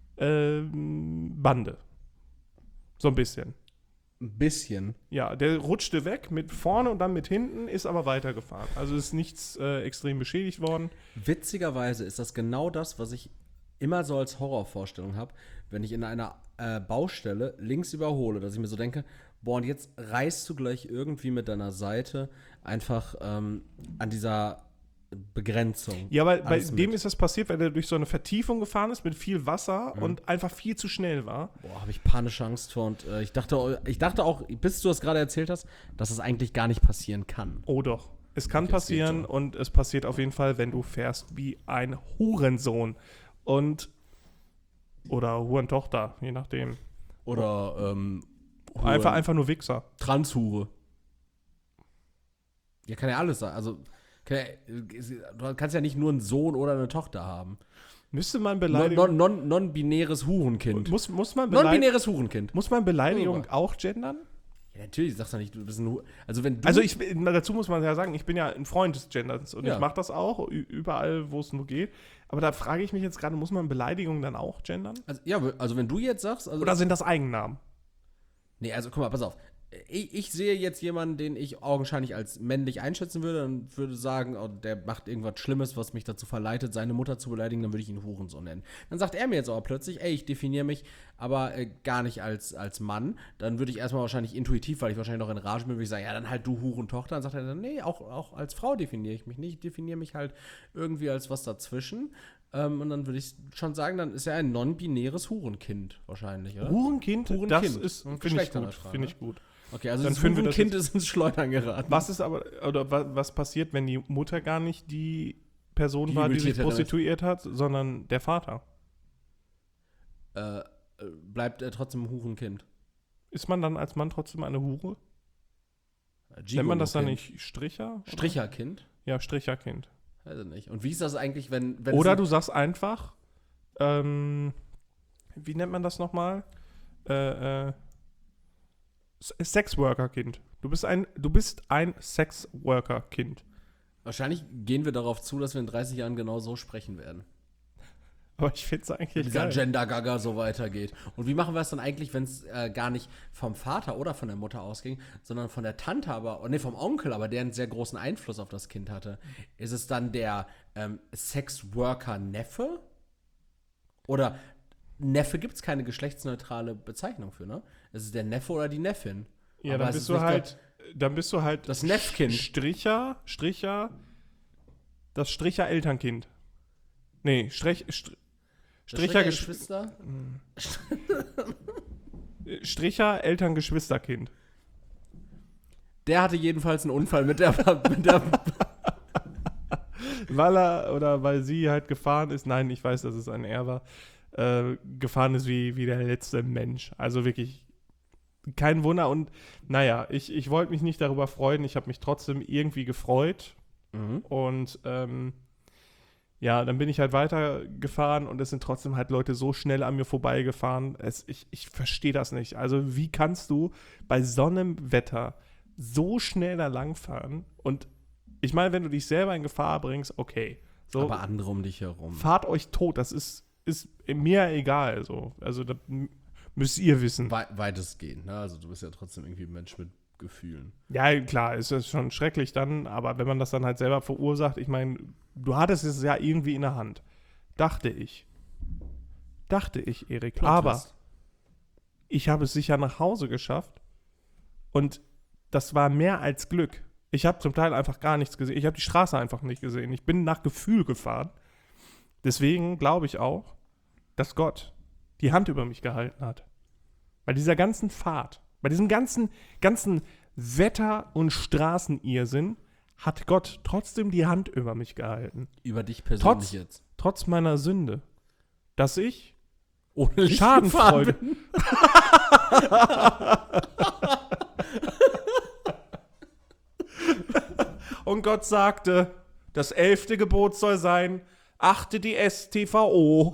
ähm, Bande. So ein bisschen. Ein bisschen. Ja, der rutschte weg mit vorne und dann mit hinten, ist aber weitergefahren. Also ist nichts äh, extrem beschädigt worden. Witzigerweise ist das genau das, was ich immer so als Horrorvorstellung habe, wenn ich in einer äh, Baustelle links überhole, dass ich mir so denke, boah, und jetzt reißt du gleich irgendwie mit deiner Seite einfach ähm, an dieser Begrenzung. Ja, aber bei Alles dem mit. ist das passiert, weil er durch so eine Vertiefung gefahren ist mit viel Wasser Mhm. und einfach viel zu schnell war. Boah, habe ich panische Angst vor. Und äh, ich dachte, ich dachte auch, bis du das gerade erzählt hast, dass es eigentlich gar nicht passieren kann. Oh doch. Es kann Okay, es geht passieren so. und es passiert auf jeden Fall, wenn du fährst wie ein Hurensohn. Und oder Hurentochter, je nachdem. Oder ähm, Huren- Einfach, einfach nur Wichser. Transhure. Ja, kann ja alles sein. Also, kann ja, du kannst ja nicht nur einen Sohn oder eine Tochter haben. Müsste man Non- Beleidigung. non- non- Non-binäres Hurenkind. muss, muss, man Beleidigung Non-binäres Hurenkind. muss man Beleidigung Rüber. auch gendern? Ja, natürlich, sagst du nicht, du bist ein Hu Also, wenn du. Also ich, dazu muss man ja sagen, ich bin ja ein Freund des Genders und Ja. ich mache das auch ü- überall, wo es nur geht. Aber da frage ich mich jetzt gerade, muss man Beleidigungen dann auch gendern? also, ja, also, wenn du jetzt sagst. Also, Oder sind das Eigennamen? Nee, also guck mal, pass auf. Ich, ich sehe jetzt jemanden, den ich augenscheinlich als männlich einschätzen würde und würde sagen, oh, der macht irgendwas Schlimmes, was mich dazu verleitet, seine Mutter zu beleidigen, dann würde ich ihn Hurensohn nennen. Dann sagt er mir jetzt aber plötzlich, ey, ich definiere mich aber äh, gar nicht als, als Mann. Dann würde ich erstmal wahrscheinlich intuitiv, weil ich wahrscheinlich noch in Rage bin, würde ich sagen, ja, dann halt du Hurentochter. Dann sagt er dann, nee, auch, auch als Frau definiere ich mich nicht. Ich definiere mich halt irgendwie als was dazwischen. Ähm, und dann würde ich schon sagen, dann ist er ein non-binäres Hurenkind wahrscheinlich, oder? Hurenkind, Hurenkind. das ist, Und finde ich gut. geschlechterneutral, Finde ne? ich gut. Okay, also Dann das finden wir das Hurenkind jetzt- ist ins Schleudern geraten. Was ist aber, oder wa- was passiert, wenn die Mutter gar nicht die Person Die war, die sich Übeltäterin ist. prostituiert hat, sondern der Vater? Äh, äh, bleibt er trotzdem ein Hurenkind? Ist man dann als Mann trotzdem eine Hure? Äh, Nennt man das dann Gigolo-Kind. nicht Stricher? oder? Stricherkind? Ja, Stricherkind. Weiß ich nicht. Und wie ist das eigentlich, wenn. wenn Oder es du sagst einfach, ähm, wie nennt man das nochmal? Äh, äh, S- Sexworker-Kind. Du bist ein, du bist ein Sexworker-Kind. Wahrscheinlich gehen wir darauf zu, dass wir in dreißig Jahren genau so sprechen werden. Aber ich finde es Wenn eigentlich dieser geil. Gender-Gaga so weitergeht. Und wie machen wir es dann eigentlich, wenn es äh, gar nicht vom Vater oder von der Mutter ausging, sondern von der Tante, aber, nee, vom Onkel, aber der einen sehr großen Einfluss auf das Kind hatte? Ist es dann der ähm, Sexworker-Neffe? Oder Neffe gibt es keine geschlechtsneutrale Bezeichnung für, ne? Es ist der Neffe oder die Neffin. Ja, Aber dann es bist ist du nicht halt, dann bist du halt Das Neffkind. Stricher, Stricher, das Stricher Elternkind. Nee, Strich, Str Das Stricher, Geschwister? Stricher Elterngeschwisterkind. Der hatte jedenfalls einen Unfall mit der, mit der Weil er oder weil sie halt gefahren ist, nein, ich weiß, dass es ein Er war, äh, gefahren ist wie, wie der letzte Mensch. Also wirklich kein Wunder. Und naja, ich, ich wollte mich nicht darüber freuen. Ich habe mich trotzdem irgendwie gefreut. Mhm. Und ähm, ja, dann bin ich halt weitergefahren und es sind trotzdem halt Leute so schnell an mir vorbeigefahren. Es, ich ich verstehe das nicht. Also wie kannst du bei so einem Wetter so schnell da langfahren? Und ich meine, wenn du dich selber in Gefahr bringst, okay. So, aber andere um dich herum. fahrt euch tot, das ist, ist mir egal. So. Also das m- müsst ihr wissen. Wei weitestgehend, ne? Also du bist ja trotzdem irgendwie ein Mensch mit Gefühlen. Ja, klar, es ist schon schrecklich dann, aber wenn man das dann halt selber verursacht, ich meine, du hattest es ja irgendwie in der Hand. Dachte ich. Dachte ich, Erik. Plot Aber Twist. ich habe es sicher nach Hause geschafft und das war mehr als Glück. Ich habe zum Teil einfach gar nichts gesehen. Ich habe die Straße einfach nicht gesehen. Ich bin nach Gefühl gefahren. Deswegen glaube ich auch, dass Gott die Hand über mich gehalten hat. Bei dieser ganzen Fahrt, bei diesem ganzen, ganzen Wetter- und Straßenirrsinn hat Gott trotzdem die Hand über mich gehalten. Über dich persönlich Trotz- jetzt. Trotz meiner Sünde. Dass ich Ohne Licht Schadenfreude. gefahren bin. Und Gott sagte, das elfte Gebot soll sein, achte die S T V O.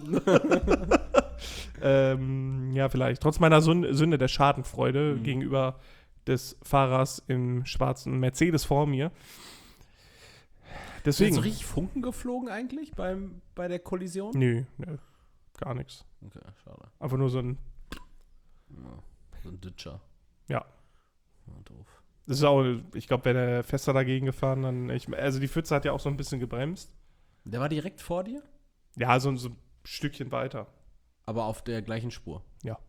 ähm, ja, vielleicht. Trotz meiner Sünde, Sünde der Schadenfreude Mhm. gegenüber des Fahrers im schwarzen Mercedes vor mir. Sind Deswegen. so richtig Funken geflogen eigentlich beim, bei der Kollision? Nö, nö, gar nichts. Okay, schade. Einfach nur so ein, Ja, so ein Ditcher. ja. Ja, doof. Das ist auch, ich glaube, wäre der Fester dagegen gefahren, dann, ich, also die Pfütze hat ja auch so ein bisschen gebremst. Der war direkt vor dir, Ja, so, so ein Stückchen weiter. aber auf der gleichen Spur.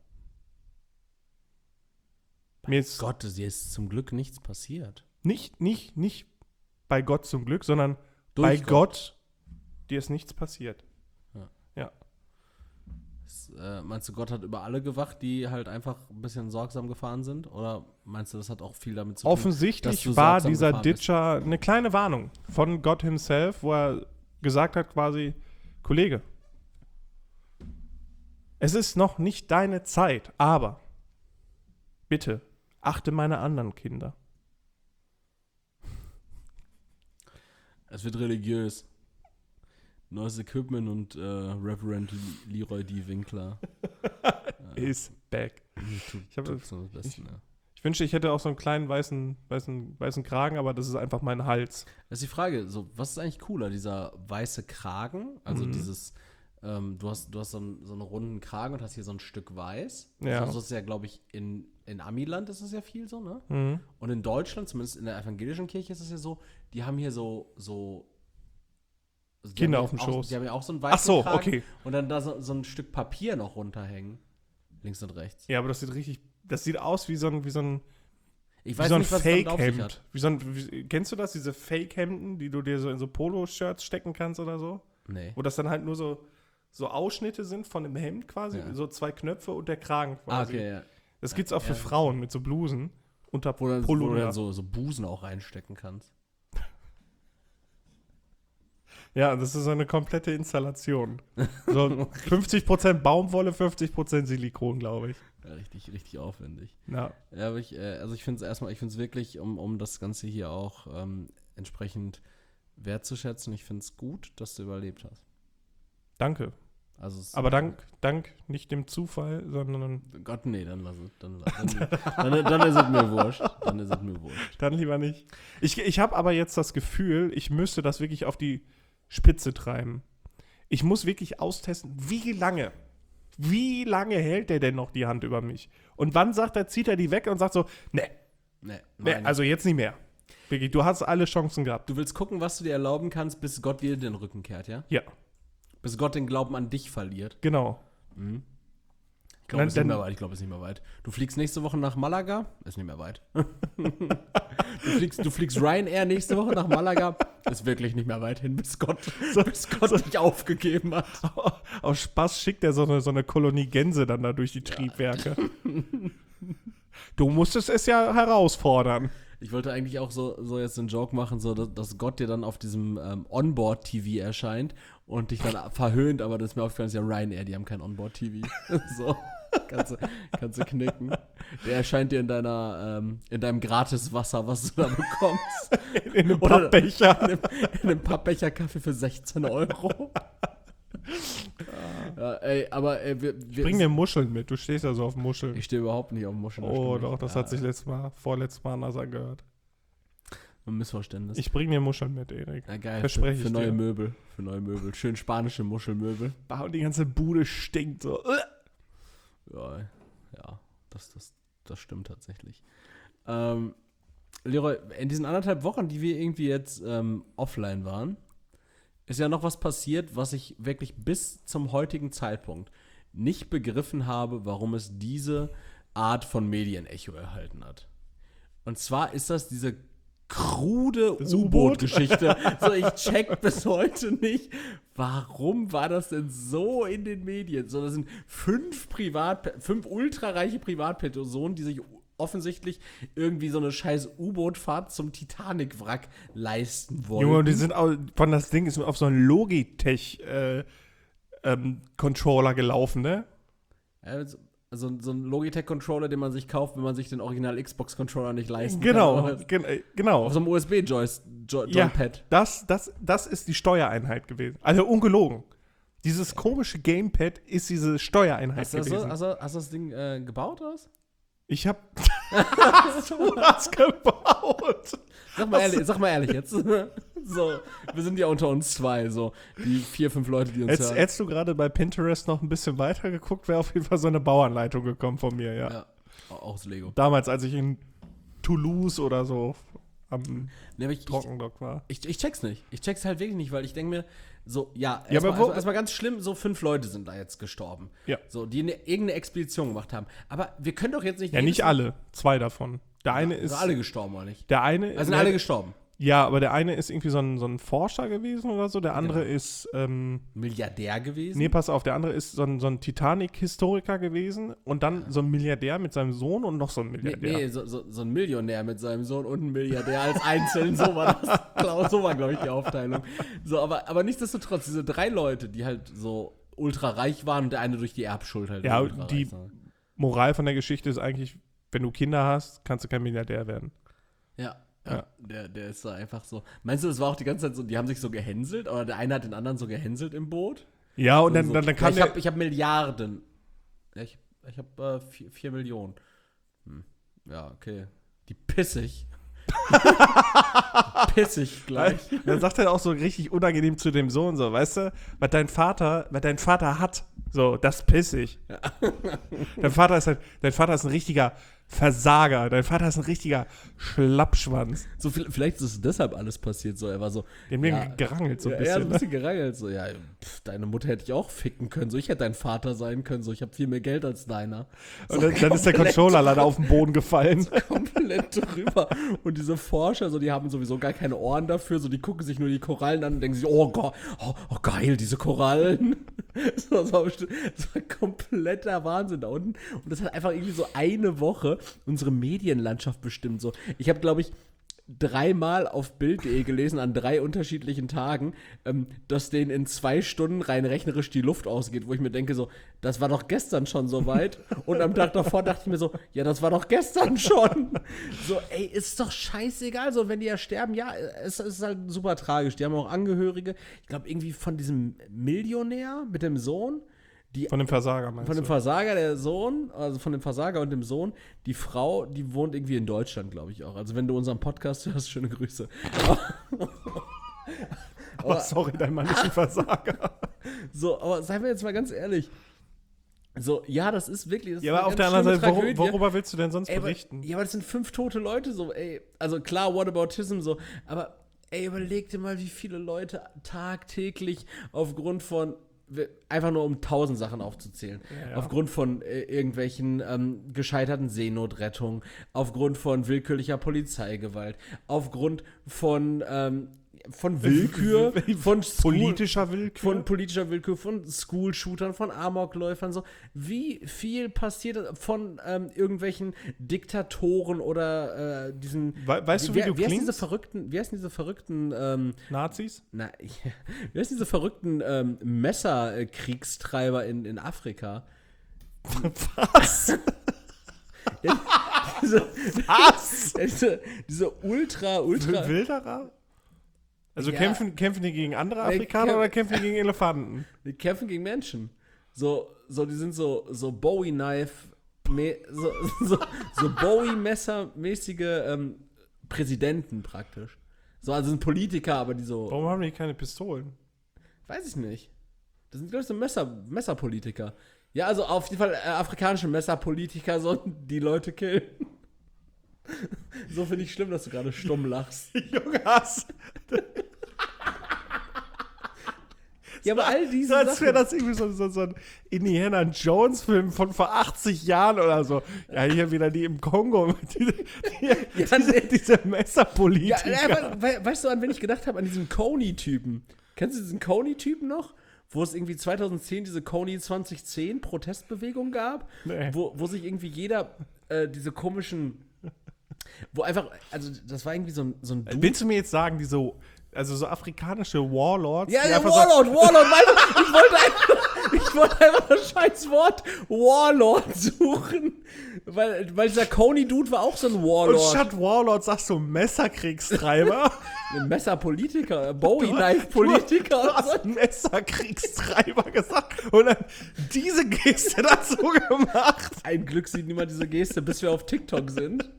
Mir ist Gott, dir ist zum Glück nichts passiert. nicht, nicht, nicht bei Gott zum Glück, sondern bei Gott. Gott, dir ist nichts passiert. Ja. Ja. Das, äh, meinst du, Gott hat über alle gewacht, die halt einfach ein bisschen sorgsam gefahren sind? Oder meinst du, das hat auch viel damit zu tun, dass Offensichtlich du war sorgsam dieser gefahren bist? Ditcher eine kleine Warnung von Gott himself, wo er gesagt hat quasi, Kollege, es ist noch nicht deine Zeit, aber bitte achte meine anderen Kinder. Es wird religiös. Neues Equipment und äh, Reverend Leroy D. Winkler. Is back. Tut, Ich hab- tut so das Beste, ich- ja. Ich wünschte, ich hätte auch so einen kleinen weißen, weißen, weißen Kragen, aber das ist einfach mein Hals. Das ist die Frage, so, was ist eigentlich cooler? Dieser weiße Kragen, also Mhm. dieses, ähm, du hast, du hast so einen, so einen runden Kragen und hast hier so ein Stück weiß. Ja. Also, das ist ja, glaube ich, in, in Amiland ist das ja viel so, ne? Mhm. Und in Deutschland, zumindest in der evangelischen Kirche, ist es ja so, die haben hier so, so also die Kinder haben auf dem ja auch, Schoß. Die haben ja auch so einen weißen Ach so, Kragen okay. und dann da so, so ein Stück Papier noch runterhängen. Links und rechts. Ja, aber das sieht richtig, das sieht aus wie so ein, wie so ein, Ich wie weiß so ein nicht, was es damit auf sich Fake-Hemd. hat. Wie so ein, wie, kennst du das, diese Fake-Hemden, die du dir so in so Polo-Shirts stecken kannst oder so? Nee. Wo das dann halt nur so, so Ausschnitte sind von dem Hemd quasi, Ja. so zwei Knöpfe und der Kragen Ah, quasi. okay, ja. Das gibt's auch für Ja. Frauen mit so Blusen unter Wo, dann, wo Pullover. du dann so, so Busen auch reinstecken kannst. Ja, das ist so eine komplette Installation. So fünfzig Prozent Baumwolle, fünfzig Prozent Silikon, glaube ich. Ja, richtig, richtig aufwendig. Ja. Ja, aber ich, äh, also ich finde es erstmal, ich finde es wirklich, um, um das Ganze hier auch ähm, entsprechend wertzuschätzen, ich finde es gut, dass du überlebt hast. Danke. Also es, Aber dank, dank nicht dem Zufall, sondern Gott, nee, dann lass es. Dann, dann, dann, dann ist es mir wurscht. Dann ist es mir wurscht. dann lieber nicht. Ich, ich habe aber jetzt das Gefühl, ich müsste das wirklich auf die Spitze treiben. Ich muss wirklich austesten, wie lange, wie lange hält der denn noch die Hand über mich? Und wann sagt er, zieht er die weg und sagt so, ne, Nee, ne, nein. also jetzt nicht mehr. Wirklich, du hast alle Chancen gehabt. Du willst gucken, was du dir erlauben kannst, bis Gott dir den Rücken kehrt, ja? Ja, Bis Gott den Glauben an dich verliert. genau. Mhm. Ich glaube, Dann- es ist nicht dann- mehr weit. Ich glaube, es ist nicht mehr weit. Du fliegst nächste Woche nach Malaga. Ist nicht mehr weit. du, fliegst, du fliegst Ryanair nächste Woche nach Malaga. Ist wirklich nicht mehr weit hin, bis Gott, bis Gott dich aufgegeben hat. Aus Spaß schickt er so eine, so eine Kolonie Gänse dann da durch die Triebwerke. Du musstest es ja herausfordern. Ich wollte eigentlich auch so, so jetzt einen Joke machen, so dass, dass Gott dir dann auf diesem ähm, Onboard-T V erscheint und dich dann verhöhnt, aber das ist mir aufgefallen, das ist ja Ryanair, die haben kein Onboard-T V. so, kannst du, kannst du knicken. Der erscheint dir in deiner, ähm, in deinem Gratiswasser, was du da bekommst. In einem Oder- Pappbecher. In einem, in einem Pappbecher Kaffee für sechzehn Euro. ja, ey, aber ey, wir, wir Bring dir Muscheln mit, du stehst ja so auf Muscheln. Ich stehe überhaupt nicht auf Muscheln. das Oh stimmt doch, nicht. das Ja, hat sich letztes Mal, vorletztes Mal anders angehört. ein Missverständnis. Ich bring dir Muscheln mit, Erik. ja, geil. verspreche für, ich für neue dir. Möbel. Für neue Möbel. Schön spanische Muschelmöbel. Bah, und die ganze Bude stinkt so. Ja, ja das, das, das stimmt tatsächlich. Ähm, Leroy, in diesen anderthalb Wochen, die wir irgendwie jetzt ähm, offline waren, ist ja noch was passiert, was ich wirklich bis zum heutigen Zeitpunkt nicht begriffen habe, warum es diese Art von Medienecho erhalten hat. Und zwar ist das diese krude Das U-Boot? U-Boot-Geschichte. So, ich check bis heute nicht, warum war das denn so in den Medien? So, das sind fünf Privat, fünf ultrareiche Privatpersonen, die sich offensichtlich irgendwie so eine scheiß U-Boot-Fahrt zum Titanic-Wrack leisten wollen. Junge, und die sind auch, von das Ding ist auf so einen Logitech äh, ähm, Controller gelaufen, ne? Also, so, so ein Logitech-Controller, den man sich kauft, wenn man sich den Original-Xbox-Controller nicht leisten Genau, kann. gen äh, genau. Auf so einem U S B-Joypad. Ja, das, das, das ist die Steuereinheit gewesen. Also ungelogen. Dieses komische Gamepad ist diese Steuereinheit Hast du, das so, gewesen. hast, du, hast du das Ding äh, gebaut, oder was? Ich hab du hast gebaut. Sag mal, ehrlich, sag mal ehrlich jetzt. so, wir sind ja unter uns zwei, so die vier, fünf Leute, die uns Hättest, hören. hättest du gerade bei Pinterest noch ein bisschen weiter geguckt, wäre auf jeden Fall so eine Bauanleitung gekommen von mir, ja. Ja, auch aus Lego. Damals, als ich in Toulouse oder so am Nee, aber ich, ich, Trockendock war. ich, ich check's nicht. Ich check's halt wirklich nicht, weil ich denke mir, so, ja, Ja, erstmal aber wo- erst mal ganz schlimm, so fünf Leute sind da jetzt gestorben. Ja. So, die eine, irgendeine Expedition gemacht haben. Aber wir können doch jetzt nicht. Ja, jedes nicht Mal- alle. Zwei davon. Der eine Sind ist. alle gestorben, oder nicht? Der eine Also sind alle gestorben. Ja, aber der eine ist irgendwie so ein, so ein Forscher gewesen oder so, der andere Genau. ist, ähm, Milliardär gewesen? nee, pass auf, der andere ist so ein, so ein Titanic-Historiker gewesen und dann so ein Milliardär mit seinem Sohn und noch so ein Nee, Milliardär. nee so, so, so ein Millionär mit seinem Sohn und ein Milliardär als einzeln, so war das. Klar, so war, glaube ich, die Aufteilung. So, aber, aber nichtsdestotrotz, diese drei Leute, die halt so ultra reich waren und der eine durch die Erbschuld halt Ja, ultra die- reich war. Moral von der Geschichte ist eigentlich, wenn du Kinder hast, kannst du kein Milliardär werden. Ja, ja, Ja. Der, der ist da einfach so. Meinst du, das war auch die ganze Zeit so, die haben sich so gehänselt oder der eine hat den anderen so gehänselt im Boot? Ja, und So, dann, so, dann, dann ja, kam ich der, habe ich hab Milliarden. Ja, ich ich habe äh, vier, vier Millionen. Hm. Ja, okay. Die pissig. pissig gleich. dann sagt er auch so richtig unangenehm zu dem Sohn so, weißt du, was dein Vater, was dein Vater hat, so, das pissig. Dein Vater ist halt, dein Vater ist ein richtiger Versager, dein Vater ist ein richtiger Schlappschwanz. So viel, vielleicht ist deshalb alles passiert. So, er war so. Dem ja, ja, gerangelt so ein ja, bisschen. Ja, so ein ne? bisschen gerangelt. So, ja, pf, deine Mutter hätte ich auch ficken können. So, ich hätte dein Vater sein können. So, ich habe viel mehr Geld als deiner. So, Und dann, dann ist der komplett- Controller leider auf den Boden gefallen. komplett drüber. Und diese Forscher, so, die haben sowieso gar keine Ohren dafür. So, die gucken sich nur die Korallen an und denken sich, oh Gott, oh, oh geil, diese Korallen. so, das, war bestimmt, das war kompletter Wahnsinn da unten. Und das hat einfach irgendwie so eine Woche unsere Medienlandschaft bestimmt. So, ich habe, glaube ich, dreimal auf Bild punkt de gelesen an drei unterschiedlichen Tagen, ähm, dass denen in zwei Stunden rein rechnerisch die Luft ausgeht, wo ich mir denke so, das war doch gestern schon so weit. Und am Tag davor dachte ich mir so, ja, das war doch gestern schon. So, ey, ist doch scheißegal. So, wenn die ja sterben, ja, es, es ist halt super tragisch. Die haben auch Angehörige, ich glaube irgendwie von diesem Millionär mit dem Sohn, die Von dem Versager, meinst von dem du? Versager, der Sohn, also von dem Versager und dem Sohn, die Frau, die wohnt irgendwie in Deutschland, glaube ich auch. Also wenn du unseren Podcast hörst, schöne Grüße. Oh, sorry, dein Mann ist ein Versager. So, aber seien wir jetzt mal ganz ehrlich. So, ja, das ist wirklich. Das Ja, ist aber eine auf der ganz anderen Seite, schlimme worum, Tragödie. worüber willst du denn sonst Ey, aber, berichten? ja, aber das sind fünf tote Leute, so, ey. Also klar, Whataboutism, so. Aber, ey, überleg dir mal, wie viele Leute tagtäglich aufgrund von. Einfach nur um tausend Sachen aufzuzählen. Ja, ja. Aufgrund von äh, irgendwelchen ähm, gescheiterten Seenotrettungen, aufgrund von willkürlicher Polizeigewalt, aufgrund von, ähm, von Willkür, von School, Politischer Willkür? von politischer Willkür, von School-Shootern, von Amokläufern, so. Wie viel passiert von ähm, irgendwelchen Diktatoren oder äh, diesen. We weißt du, wie, wer, du wer heißen klingst? diese verrückten, wie heißen diese verrückten, ähm, Nazis? na, wie heißen diese verrückten ähm, Messerkriegstreiber in, in Afrika? Was? Ja, diese, Was? diese, diese ultra, ultra. Wilderer? Also Ja. kämpfen, kämpfen die gegen andere Nee, Afrikaner kämp- oder kämpfen die gegen Elefanten? Die kämpfen gegen Menschen. So, so die sind so, so Bowie-Knife, me- so, so, so Bowie-Messer-mäßige ähm, Präsidenten praktisch. So, also sind Politiker, aber die so, Warum haben die keine Pistolen? weiß ich nicht. Das sind, glaube ich, so Messer, Messerpolitiker. Ja, also auf jeden Fall äh, afrikanische Messerpolitiker sollten die Leute killen. So finde ich schlimm, dass du gerade stumm lachst. Junge, hast Ja, aber all diese so, als wäre Sachen. das irgendwie so, so, so ein Indiana Jones-Film von vor achtzig Jahren oder so. Ja, hier wieder die im Kongo. Diese, die, Ja, diese, nee. diese Ja, Messerpolitiker. ja, we weißt du, an wen ich gedacht habe? An diesen Coney-Typen. Kennst du diesen Coney-Typen noch? Wo es irgendwie zwanzig zehn diese Coney zwanzig zehn Protestbewegung gab, Nee. wo, wo sich irgendwie jeder äh, diese komischen, wo einfach, also das war irgendwie so ein, so ein Dude. Willst du mir jetzt sagen, die so, also so afrikanische Warlords? Ja, die ja, einfach Warlord, Warlord, weißt du, ich wollte einfach, ich wollte einfach das scheiß Wort Warlord suchen, weil, weil dieser Coney-Dude war auch so ein Und Warlord. statt Warlord sagst du Messerkriegstreiber. Ein Messerpolitiker, Du Bowie-Knife-Politiker. hast Messerkriegstreiber gesagt und dann diese Geste dazu gemacht. Ein Glück sieht niemand diese Geste, bis wir auf TikTok sind.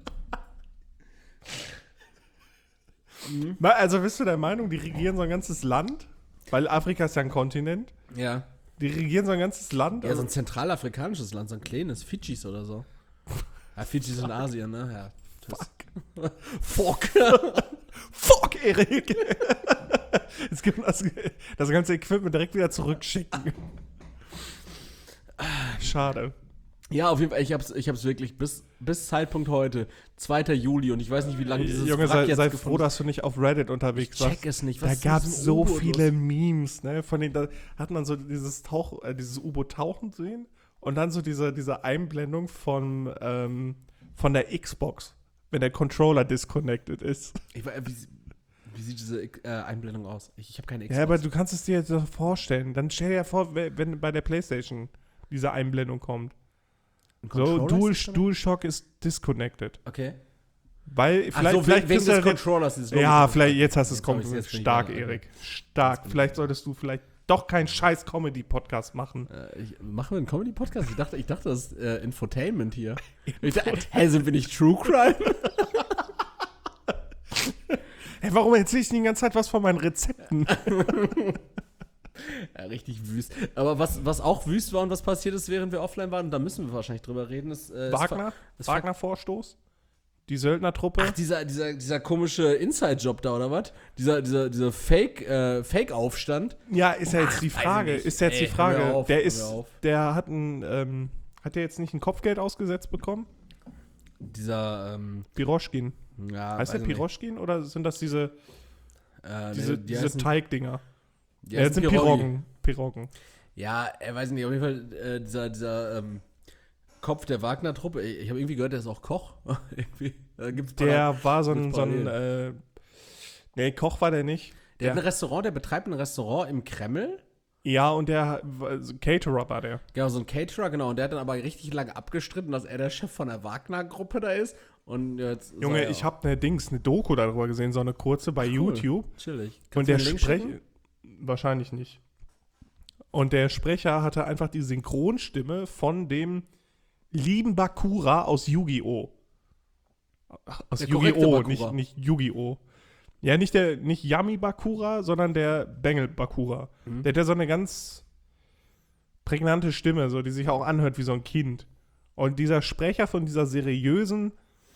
Na, also bist du der Meinung, die regieren so ein ganzes Land? Weil Afrika ist ja ein Kontinent. Ja. Die regieren so ein ganzes Land. Ja, so Also, ein zentralafrikanisches Land, so ein kleines, Fidschis oder so. Ja, Fidschis in Asien, ne? Ja. fuck. Fuck, Erik. Jetzt gibt das, das ganze Equipment direkt wieder zurückschicken. Schade. Ja, auf jeden Fall, ich hab's, ich hab's wirklich bis, bis Zeitpunkt heute, zweiter Juli, und ich weiß nicht, wie lange dieses Junge, Wrack sei, jetzt sei gefunden froh, dass du nicht auf Reddit unterwegs Ich check warst. es nicht. Da ist gab mit es diesem so U-Boot viele los? Memes, ne? Von denen, da hat man so dieses Tauch, äh, dieses U-Boot tauchen sehen und dann so diese, diese Einblendung von, ähm, von der Xbox, wenn der Controller disconnected ist. Ich, war- wie, wie sieht diese äh, Einblendung aus? Ich, ich habe keine Xbox. Ja, aber du kannst es dir jetzt so vorstellen. Dann stell dir vor, wenn wenn bei der PlayStation diese Einblendung kommt. Ein So, Controller Dual, ist das DualShock ist disconnected. Okay. Weil Ach vielleicht, so, vielleicht wegen bist des du- Controllers. Dieses Ja, Logo. vielleicht, jetzt hast du es Jetzt hab kommen. ich's, jetzt bin ich Stark, wieder- Erik. Jetzt Stark. bin ich Vielleicht wieder- solltest du vielleicht doch keinen scheiß Comedy-Podcast machen. Äh, ich, machen wir einen Comedy-Podcast? Ich dachte, ich dachte, das ist äh, Infotainment hier. Ich dachte, hä, sind wir nicht True Crime? Hey, warum erzähle ich die ganze Zeit was von meinen Rezepten? Ja, richtig wüst. Aber was, was auch wüst war und was passiert ist, während wir offline waren, da müssen wir wahrscheinlich drüber reden, ist äh, Wagner? ist- Wagner-Vorstoß? Die Söldnertruppe? Ach, dieser, dieser, dieser komische Inside-Job da, oder was? Dieser, dieser, dieser Fake, äh, Fake-Aufstand. Ja, ist ja jetzt die weiß Frage. ich nicht. Ist jetzt Ey, die Frage. hör mir auf, der hör ist, mir auf. der hat ein, ähm, hat der jetzt nicht ein Kopfgeld ausgesetzt bekommen? Dieser, ähm, Piroschkin. ja, Heißt der weiß ich nicht. Piroschkin oder sind das diese, Äh, diese, nee, die diese heißen- Teigdinger? die Ja, das heißen sind Piroggi. Piroggen. Piroggen. Ja, er weiß nicht, auf jeden Fall äh, dieser, dieser ähm, Kopf der Wagner-Truppe, ich, ich habe irgendwie gehört, der ist auch Koch. irgendwie, da gibt's Para- Der war so ein, gibt's so ein äh, nee, Koch war der nicht. der hat Der, ein Restaurant, der betreibt ein Restaurant im Kreml. ja, und der also Caterer war der. Genau, so ein Caterer, genau. Und der hat dann aber richtig lange abgestritten, dass er der Chef von der Wagner-Gruppe da ist. Und jetzt Junge, sei er ich auch. habe eine Dings, eine Doku darüber gesehen, so eine kurze bei Cool. YouTube. Chillig. Und du der mir einen Link Sprecher, schicken? wahrscheinlich nicht. Und der Sprecher hatte einfach die Synchronstimme von dem lieben Bakura aus Yu-Gi-Oh! Aus Der korrekte Yu-Gi-Oh! Bakura. Nicht, nicht Yu-Gi-Oh! Ja, nicht der, nicht Yami Bakura, sondern der Bengel Bakura. Mhm. Der hat ja so eine ganz prägnante Stimme, so, die sich auch anhört wie so ein Kind. Und dieser Sprecher von dieser seriösen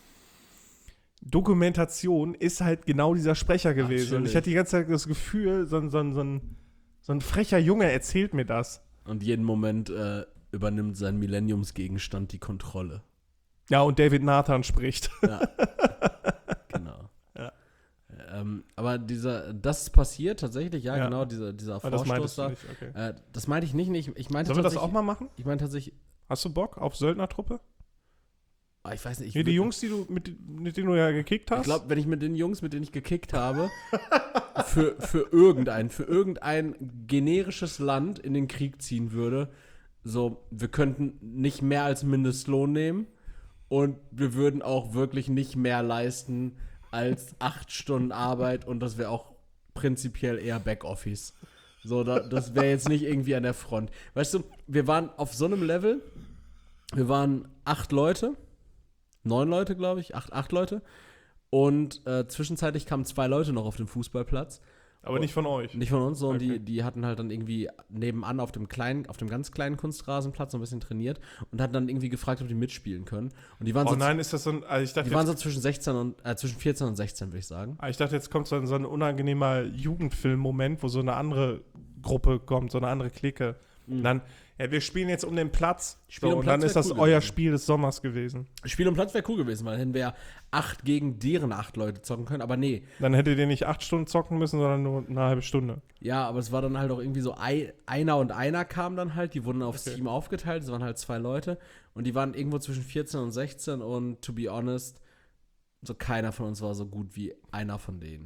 Dokumentation ist halt genau dieser Sprecher gewesen. Und ich chillig. hatte die ganze Zeit das Gefühl, so, ein- so, ein- so, ein, so ein frecher Junge erzählt mir das. Und jeden Moment äh, übernimmt sein Millenniumsgegenstand die Kontrolle. Ja, und David Nathan spricht. Ja. Genau. Ja. Ähm, aber dieser, das ist passiert tatsächlich, ja, Ja. genau, dieser, dieser Aber das Vorstoß meintest du da. nicht, okay. Äh, das meinte ich nicht, nicht. Ich meinte Sollen wir das tatsächlich- auch mal machen? Ich meine tatsächlich, Hast du Bock auf Söldnertruppe? ah, ich weiß nicht. Ich Hier die würd- Jungs, die du, mit, mit denen du ja gekickt hast? Ich glaube, wenn ich mit den Jungs, mit denen ich gekickt habe, für, für irgendein, für irgendein generisches Land in den Krieg ziehen würde, so, wir könnten nicht mehr als Mindestlohn nehmen und wir würden auch wirklich nicht mehr leisten als acht Stunden Arbeit und das wäre auch prinzipiell eher Backoffice. So, da, das wäre jetzt nicht irgendwie an der Front. Weißt du, wir waren auf so einem Level, wir waren acht Leute, neun Leute, glaube ich, acht, acht Leute. Und äh, zwischenzeitlich kamen zwei Leute noch auf den Fußballplatz. Aber nicht von euch. Nicht von uns, sondern Okay. die, die hatten halt dann irgendwie nebenan auf dem kleinen, auf dem ganz kleinen Kunstrasenplatz noch ein bisschen trainiert und hatten dann irgendwie gefragt, ob die mitspielen können. Und die waren Oh so, nein, ist das so ein. Also ich, dachte die waren jetzt, so zwischen sechzehn und äh, zwischen vierzehn und sechzehn, würde ich sagen. ah, ich dachte, jetzt kommt so ein, so ein unangenehmer Jugendfilm-Moment, wo so eine andere Gruppe kommt, so eine andere Clique. Und dann, ja, wir spielen jetzt um den Platz. Spiel So, um und Platz dann ist wär das cool euer gewesen. Spiel des Sommers gewesen. Spiel um Platz wäre cool gewesen, weil dann hätten wir ja acht gegen deren acht Leute zocken können. Aber nee, Dann hättet ihr nicht acht Stunden zocken müssen, sondern nur eine halbe Stunde. ja, aber es war dann halt auch irgendwie so, ei, einer und einer kamen dann halt, die wurden aufs Okay. Team aufgeteilt, es waren halt zwei Leute und die waren irgendwo zwischen vierzehn und sechzehn und to be honest, so keiner von uns war so gut wie einer von denen.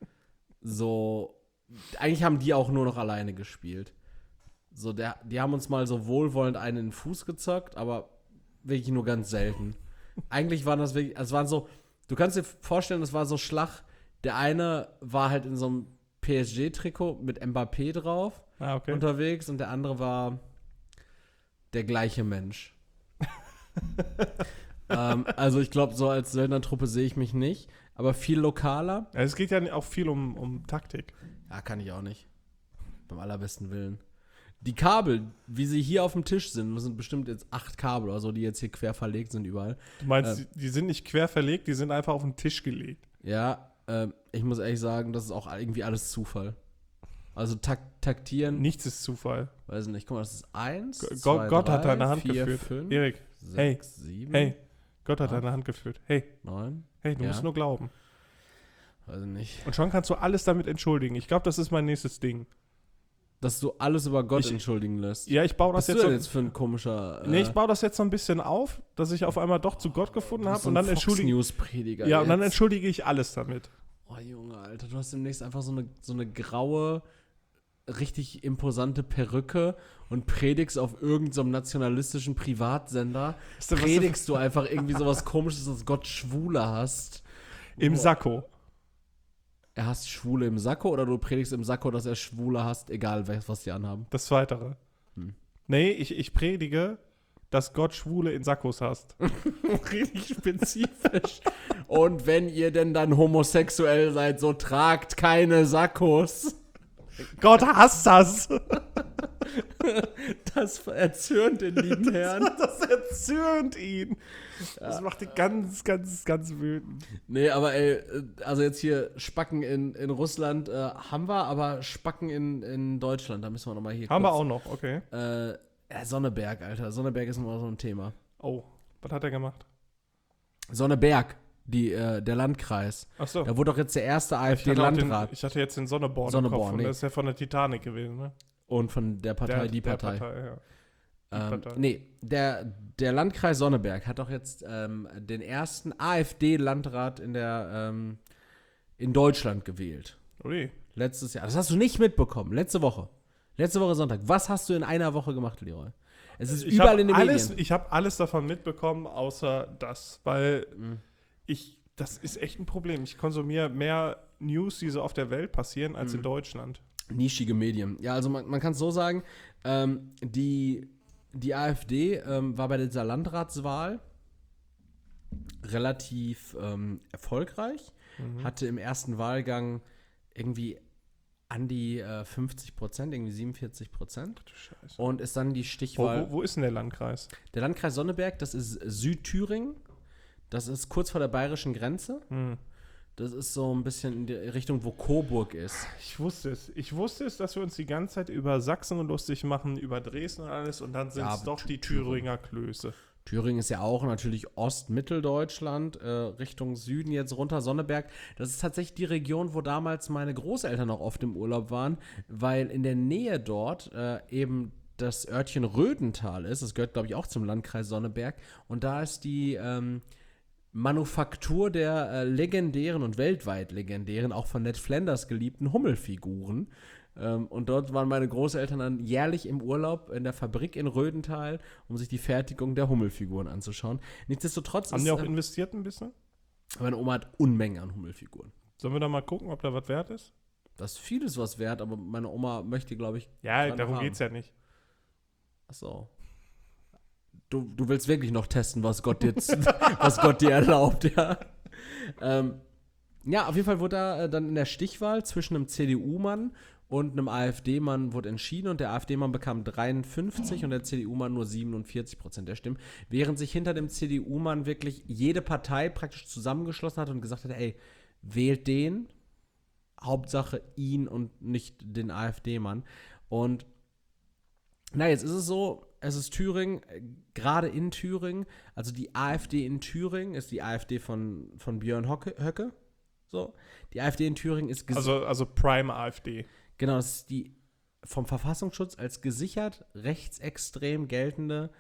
So, eigentlich haben die auch nur noch alleine gespielt. So, der, die haben uns mal so wohlwollend einen in den Fuß gezockt, aber wirklich nur ganz selten. Eigentlich waren das wirklich, also es waren so, du kannst dir vorstellen, das war so Schlag. Der eine war halt in so einem P S G-Trikot mit Mbappé drauf Ah, okay. unterwegs und der andere war der gleiche Mensch. ähm, also ich glaube, so als Söldnertruppe sehe ich mich nicht, aber viel lokaler. Ja, es geht ja auch viel um, um Taktik. Ja, kann ich auch nicht. Beim allerbesten Willen. Die Kabel, wie sie hier auf dem Tisch sind, das sind bestimmt jetzt acht Kabel oder so, die jetzt hier quer verlegt sind überall. Du meinst, Äh. die, die sind nicht quer verlegt, die sind einfach auf den Tisch gelegt. Ja, ähm, ich muss ehrlich sagen, das ist auch irgendwie alles Zufall. Also tak taktieren. Nichts ist Zufall. Weiß nicht, guck mal, das ist eins, G zwei, Gott drei, hat deine Hand vier, geführt. fünf, Erik, sechs, hey, sieben, hey, Gott hat acht, deine Hand geführt. Hey, neun. hey, du Ja. musst nur glauben. Weiß nicht. Und schon kannst du alles damit entschuldigen. Ich glaube, das ist mein nächstes Ding. Dass du alles über Gott Ich- entschuldigen lässt. Ja, ich baue Was das bist du jetzt denn so. jetzt für ein komischer. Äh, Nee, ich baue das jetzt so ein bisschen auf, dass ich auf einmal doch zu Gott gefunden du habe bist so und ein dann entschuldige Fox-News-Prediger. Ja, und dann jetzt. entschuldige ich alles damit. Oh, Junge, Alter, du hast demnächst einfach so eine, so eine graue, richtig imposante Perücke und predigst auf irgendeinem so nationalistischen Privatsender. Weißt du, was Predigst du einfach irgendwie sowas Komisches, dass Gott Schwule hasst. Im Boah. Sakko. Er hasst Schwule im Sakko oder du predigst im Sakko, dass er Schwule hasst, egal was, was die anhaben? Das Zweitere. Hm. Nee, ich, ich predige, dass Gott Schwule in Sakkos hasst. Richtig spezifisch. Und wenn ihr denn dann homosexuell seid, so tragt keine Sakkos. Gott hasst das! Das erzürnt den lieben Herrn. Das erzürnt ihn. Das macht ihn ganz, ganz, ganz wütend. Nee, aber ey, also jetzt hier Spacken in, in Russland äh, haben wir, aber Spacken in, in Deutschland, da müssen wir nochmal hier Haben wir kurz, auch noch, okay. Äh, ja, Sonneberg, Alter. Sonneberg ist immer so ein Thema. Oh, was hat er gemacht? Sonneberg, die, äh, der Landkreis. Achso. Da wurde doch jetzt der erste Ich, hatte auch den- AfD-Landrat ich hatte jetzt den Sonneborn, Sonneborn, im Kopf und nee. das ist ja von der Titanic gewesen, ne? und von der Partei, Der- die der Partei. ja. Die Ähm, Partei. nee, der, der Landkreis Sonneberg hat doch jetzt ähm, den ersten AfD-Landrat in der ähm, in Deutschland gewählt. Ui. Letztes Jahr. Das hast du nicht mitbekommen. Letzte Woche. Letzte Woche Sonntag. Was hast du in einer Woche gemacht, Leroy? Es ist Ich überall hab in den alles, Medien. Ich habe alles davon mitbekommen, außer das, weil Mhm. ich, das ist echt ein Problem. Ich konsumiere mehr News, die so auf der Welt passieren, als Mhm. in Deutschland. Nischige Medien. Ja, also man, man kann es so sagen, ähm, die, die AfD ähm, war bei dieser Landratswahl relativ ähm, erfolgreich, Mhm. hatte im ersten Wahlgang irgendwie an die äh, fünfzig Prozent, irgendwie siebenundvierzig Prozent Du Scheiße. und ist dann die Wo, Stichwahl. wo, wo ist denn der Landkreis? Der Landkreis Sonneberg, das ist Südthüringen, das ist kurz vor der bayerischen Grenze. Hm. Das ist so ein bisschen in die Richtung, wo Coburg ist. Ich wusste es. Ich wusste es, dass wir uns die ganze Zeit über Sachsen lustig machen, über Dresden und alles und dann sind es Ja, doch die Thüringen. Thüringer Klöße. Thüringen ist ja auch natürlich Ost-Mitteldeutschland, äh, Richtung Süden jetzt runter, Sonneberg. Das ist tatsächlich die Region, wo damals meine Großeltern auch oft im Urlaub waren, weil in der Nähe dort äh, eben das Örtchen Rödental ist. Das gehört, glaube ich, auch zum Landkreis Sonneberg. Und da ist die ähm, Manufaktur der äh, legendären und weltweit legendären, auch von Ned Flanders geliebten Hummelfiguren. Ähm, und dort waren meine Großeltern dann jährlich im Urlaub in der Fabrik in Rödental, um sich die Fertigung der Hummelfiguren anzuschauen. Nichtsdestotrotz Haben ist, die auch äh, investiert ein bisschen? meine Oma hat Unmengen an Hummelfiguren. Sollen wir da mal gucken, ob da was wert ist? Das ist vieles was wert, aber meine Oma möchte, glaube ich, Ja, Dran darum haben. geht's ja nicht. achso. Du, du willst wirklich noch testen, was Gott dir, was Gott dir erlaubt, ja. Ähm, ja, auf jeden Fall wurde da äh, dann in der Stichwahl zwischen einem C D U-Mann und einem AfD-Mann wurde entschieden und der AfD-Mann bekam dreiundfünfzig und der C D U-Mann nur siebenundvierzig Prozent der Stimmen, während sich hinter dem C D U-Mann wirklich jede Partei praktisch zusammengeschlossen hat und gesagt hat, ey, wählt den, Hauptsache ihn und nicht den AfD-Mann. Und na, jetzt ist es so, es ist Thüringen, äh, gerade in Thüringen, also die AfD in Thüringen ist die AfD von, von Björn Hocke, Höcke. So, die AfD in Thüringen ist ges- Also, also Prime AfD. genau, das ist die vom Verfassungsschutz als gesichert rechtsextrem geltende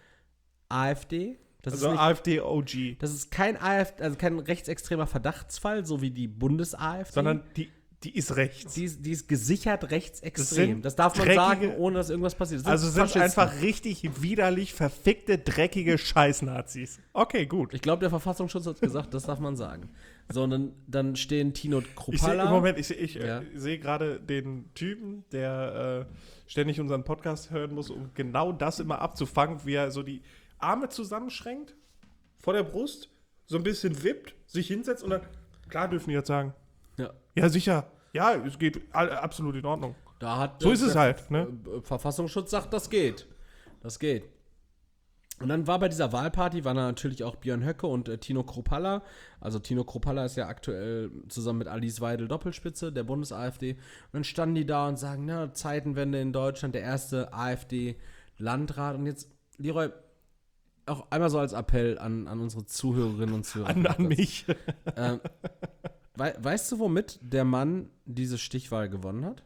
AfD. Das Also ist nicht, AfD O G. das ist kein AfD, also kein rechtsextremer Verdachtsfall, so wie die Bundes-AfD. Sondern die, die ist rechts. die ist, die ist gesichert Das rechtsextrem. sind Das, darf man dreckige- sagen, ohne dass irgendwas passiert. Das sind Also sind Faschisten. einfach richtig widerlich, verfickte, dreckige Scheiß-Nazis. Okay, gut. Ich glaube, der Verfassungsschutz hat gesagt, das darf man sagen. Sondern dann stehen Tino Ich sehe Kruppalla. im Moment, ich, seh- ich Ja. äh, sehe gerade den Typen, der äh, ständig unseren Podcast hören muss, um genau das immer abzufangen, wie er so die Arme zusammenschränkt vor der Brust, so ein bisschen wippt, sich hinsetzt und dann, klar dürfen die jetzt sagen, Ja, ja sicher, ja, es geht all, absolut in Ordnung. da hat So ist der es halt, ne? äh, Verfassungsschutz sagt, das geht. Das geht. Und dann war bei dieser Wahlparty, waren da natürlich auch Björn Höcke und äh, Tino Kruppalla. Also Tino Kruppalla ist ja aktuell zusammen mit Alice Weidel Doppelspitze der Bundes-AfD. Und dann standen die da und sagen, na, Zeitenwende in Deutschland, der erste AfD-Landrat. Und jetzt, Leroy, auch einmal so als Appell an, an unsere Zuhörerinnen und Zuhörer. An, an mich. Ähm, wei- weißt du, womit der Mann diese Stichwahl gewonnen hat?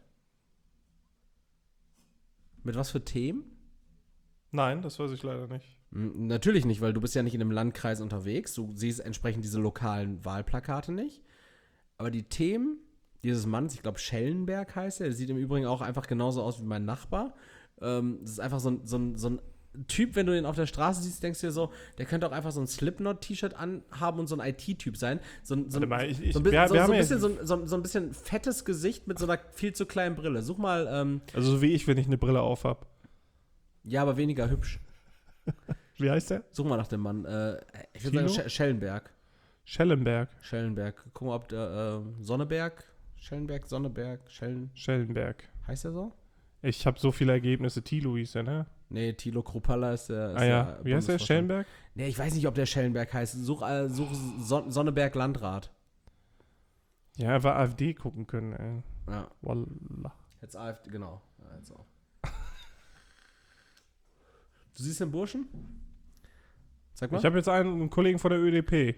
Mit was für Themen? Nein, das weiß ich leider nicht. Hm, Natürlich nicht, weil du bist ja nicht in einem Landkreis unterwegs. Du siehst entsprechend diese lokalen Wahlplakate nicht. Aber die Themen dieses Manns, ich glaube Schellenberg heißt er, der sieht im Übrigen auch einfach genauso aus wie mein Nachbar. Ähm, das ist einfach so ein, so, ein, so ein Typ, wenn du den auf der Straße siehst, denkst du dir so, der könnte auch einfach so ein Slipknot-T-Shirt anhaben und so ein I T-Typ sein. So ein, so ein, Warte mal, ich- ich- so ein, bi- wir- so, wir so haben ein ja- bisschen, so, ein- so, ein- so ein bisschen fettes Gesicht mit so einer viel zu kleinen Brille. Such mal, ähm, Also so wie ich, wenn ich eine Brille auf habe. ja, aber weniger hübsch. Wie heißt der? Such mal nach dem Mann. Äh, ich würde sagen Tino? Sch- Schellenberg. Schellenberg. Schellenberg. Guck mal, ob der äh, Sonneberg, Schellenberg, Sonneberg, Schellen, Schellenberg. heißt der so? Ich habe so viele Ergebnisse. Tilo hieß der, ne? Nee, Thilo Kruppalla ist der. Ist Ah ja. der Wie heißt der? Bundesvorstand. Schellenberg? Nee, ich weiß nicht, ob der Schellenberg heißt. Such, äh, such Son Sonneberg Landrat. Ja, einfach AfD gucken können, ey. Ja. Wallah. Jetzt AfD, genau. Ja, jetzt auch. Du siehst den Burschen? Sag mal. Ich habe jetzt einen, einen Kollegen von der Ö D P.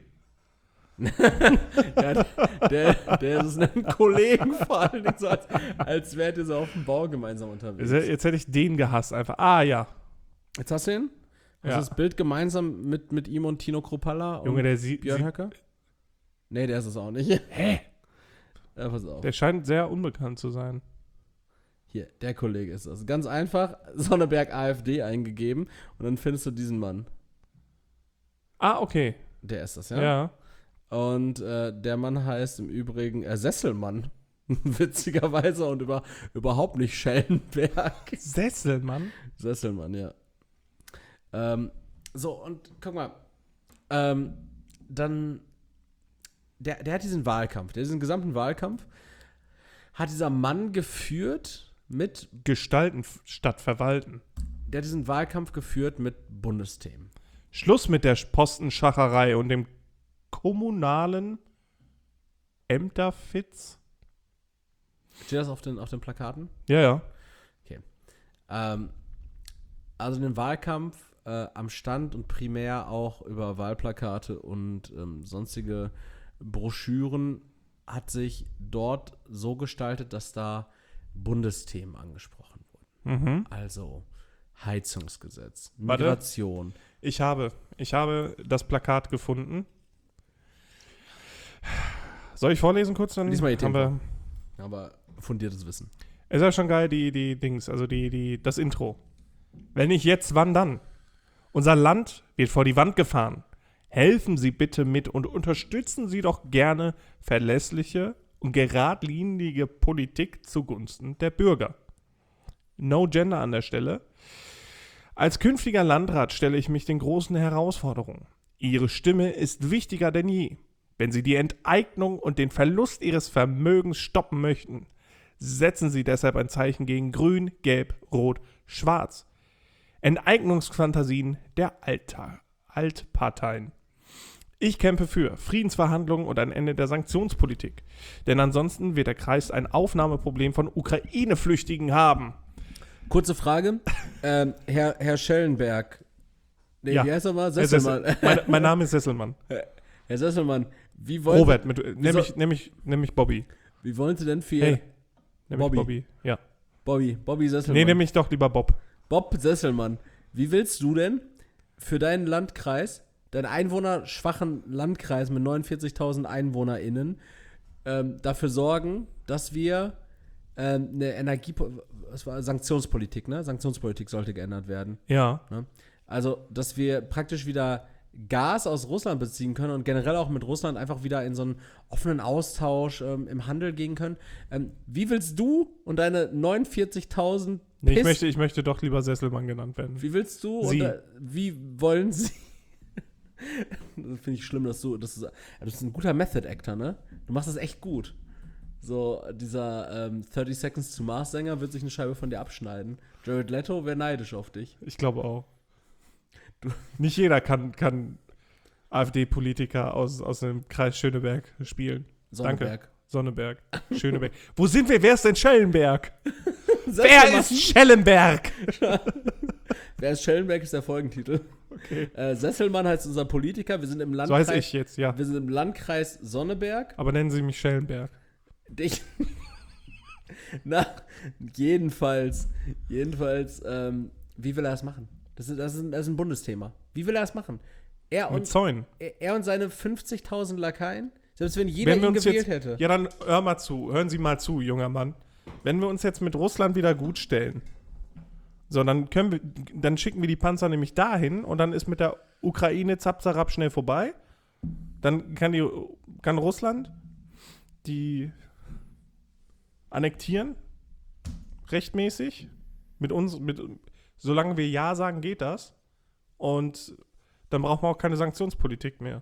Ja, der, der ist ein Kollegen vor allen Dingen so, als, als wärt ihr so auf dem Bau gemeinsam unterwegs. Jetzt, jetzt hätte ich den gehasst einfach. Ah, ja. Jetzt hast du ihn? Hast Ja. du das Bild gemeinsam mit, mit ihm und Tino Kruppalla und Junge, der sieht, Björn sieht Höcke? Nee, der ist es auch nicht. Hä? Ja, pass auf. der scheint sehr unbekannt zu sein. Hier, der Kollege ist das. Ganz einfach, Sonneberg AfD eingegeben und dann findest du diesen Mann. Ah, okay. Der ist das, Ja. ja? Und äh, der Mann heißt im Übrigen äh, Sesselmann. Witzigerweise und über, überhaupt nicht Schellenberg. Sesselmann. Sesselmann, ja. Ähm, so, und guck mal. Ähm, dann, der, der hat diesen Wahlkampf, der diesen gesamten Wahlkampf hat dieser Mann geführt mit, Gestalten f- statt verwalten. der hat diesen Wahlkampf geführt mit Bundesthemen. Schluss mit der Postenschacherei und dem kommunalen Ämterfitz. Steht das auf den, auf den Plakaten? Ja, ja. Ähm, also den Wahlkampf äh, am Stand und primär auch über Wahlplakate und ähm, sonstige Broschüren hat sich dort so gestaltet, dass da Bundesthemen angesprochen wurden. Mhm. Also Heizungsgesetz, Warte. Migration. Ich habe, ich habe das Plakat gefunden. Soll ich vorlesen kurz? Dann Lies mal die haben Themen wir, Aber fundiertes Wissen. ist ja schon geil, die, die Dings, also die, die, das Intro. Wenn nicht jetzt, wann dann? Unser Land wird vor die Wand gefahren. Helfen Sie bitte mit und unterstützen Sie doch gerne verlässliche und geradlinige Politik zugunsten der Bürger. No Gender an der Stelle. Als künftiger Landrat stelle ich mich den großen Herausforderungen. Ihre Stimme ist wichtiger denn je. Wenn Sie die Enteignung und den Verlust Ihres Vermögens stoppen möchten, setzen Sie deshalb ein Zeichen gegen Grün, Gelb, Rot, Schwarz. Enteignungsfantasien der Alta- Altparteien. Ich kämpfe für Friedensverhandlungen und ein Ende der Sanktionspolitik. Denn ansonsten wird der Kreis ein Aufnahmeproblem von Ukraine-Flüchtigen haben. Kurze Frage. ähm, Herr, Herr Schellenberg. Nee, Ja. wie heißt er mal? Herr Sesselmann. Sessel- mein, mein Name ist Sesselmann. Herr Sesselmann, wie wollen, Robert, mit, soll- nämlich, nämlich, nämlich Bobby. wie wollen Sie denn für Hey, nämlich Bobby. Bobby. Ja. Bobby, Bobby Sesselmann. Nee, nämlich doch lieber Bob. Bob Sesselmann, wie willst du denn für deinen Landkreis, deinen einwohnerschwachen Landkreis mit neunundvierzigtausend EinwohnerInnen, ähm, dafür sorgen, dass wir ähm, eine Energie, was war Sanktionspolitik, ne? Sanktionspolitik sollte geändert werden. Ja. Ne? Also, dass wir praktisch wieder Gas aus Russland beziehen können und generell auch mit Russland einfach wieder in so einen offenen Austausch ähm, im Handel gehen können. Ähm, wie willst du und deine neunundvierzigtausend Nee, ich Piss- möchte, ich möchte doch lieber Sesselmann genannt werden. Wie willst du Sie. und äh, wie wollen sie? Das finde ich schlimm, dass du, das ist, ja, du bist ein guter Method Actor, ne? Du machst das echt gut. So, dieser ähm, thirty Seconds to Mars Sänger wird sich eine Scheibe von dir abschneiden. Jared Leto wäre neidisch auf dich. Ich glaube auch. Nicht jeder kann, kann AfD-Politiker aus, aus dem Kreis Schöneberg spielen. Sonneberg. Danke. Sonneberg. Schöneberg. Wo sind wir? Wer ist denn Schellenberg? Sag Wer mal. ist Schellenberg? Wer ist Schellenberg ist der Folgentitel. Okay. Äh, Sesselmann heißt unser Politiker. Wir sind im So Landkreis. heiße ich jetzt, ja. Wir sind im Landkreis Sonneberg. Aber nennen Sie mich Schellenberg. Ich. Na, jedenfalls. Jedenfalls, ähm, wie will er das machen? Das ist, das, ist, das ist ein Bundesthema. Wie will er das machen? Er Mit und, Zäunen. er, er und seine fünfzigtausend Lakaien? Selbst wenn jeder Wenn wir ihn uns gewählt jetzt, hätte. Ja, dann hör mal zu. Hören Sie mal zu, junger Mann. Wenn wir uns jetzt mit Russland wieder gut stellen, so, dann können wir, dann schicken wir die Panzer nämlich dahin und dann ist mit der Ukraine zapzarab schnell vorbei. Dann kann die, kann Russland die annektieren, rechtmäßig. Mit uns, mit, solange wir Ja sagen, geht das. Und dann braucht man auch keine Sanktionspolitik mehr.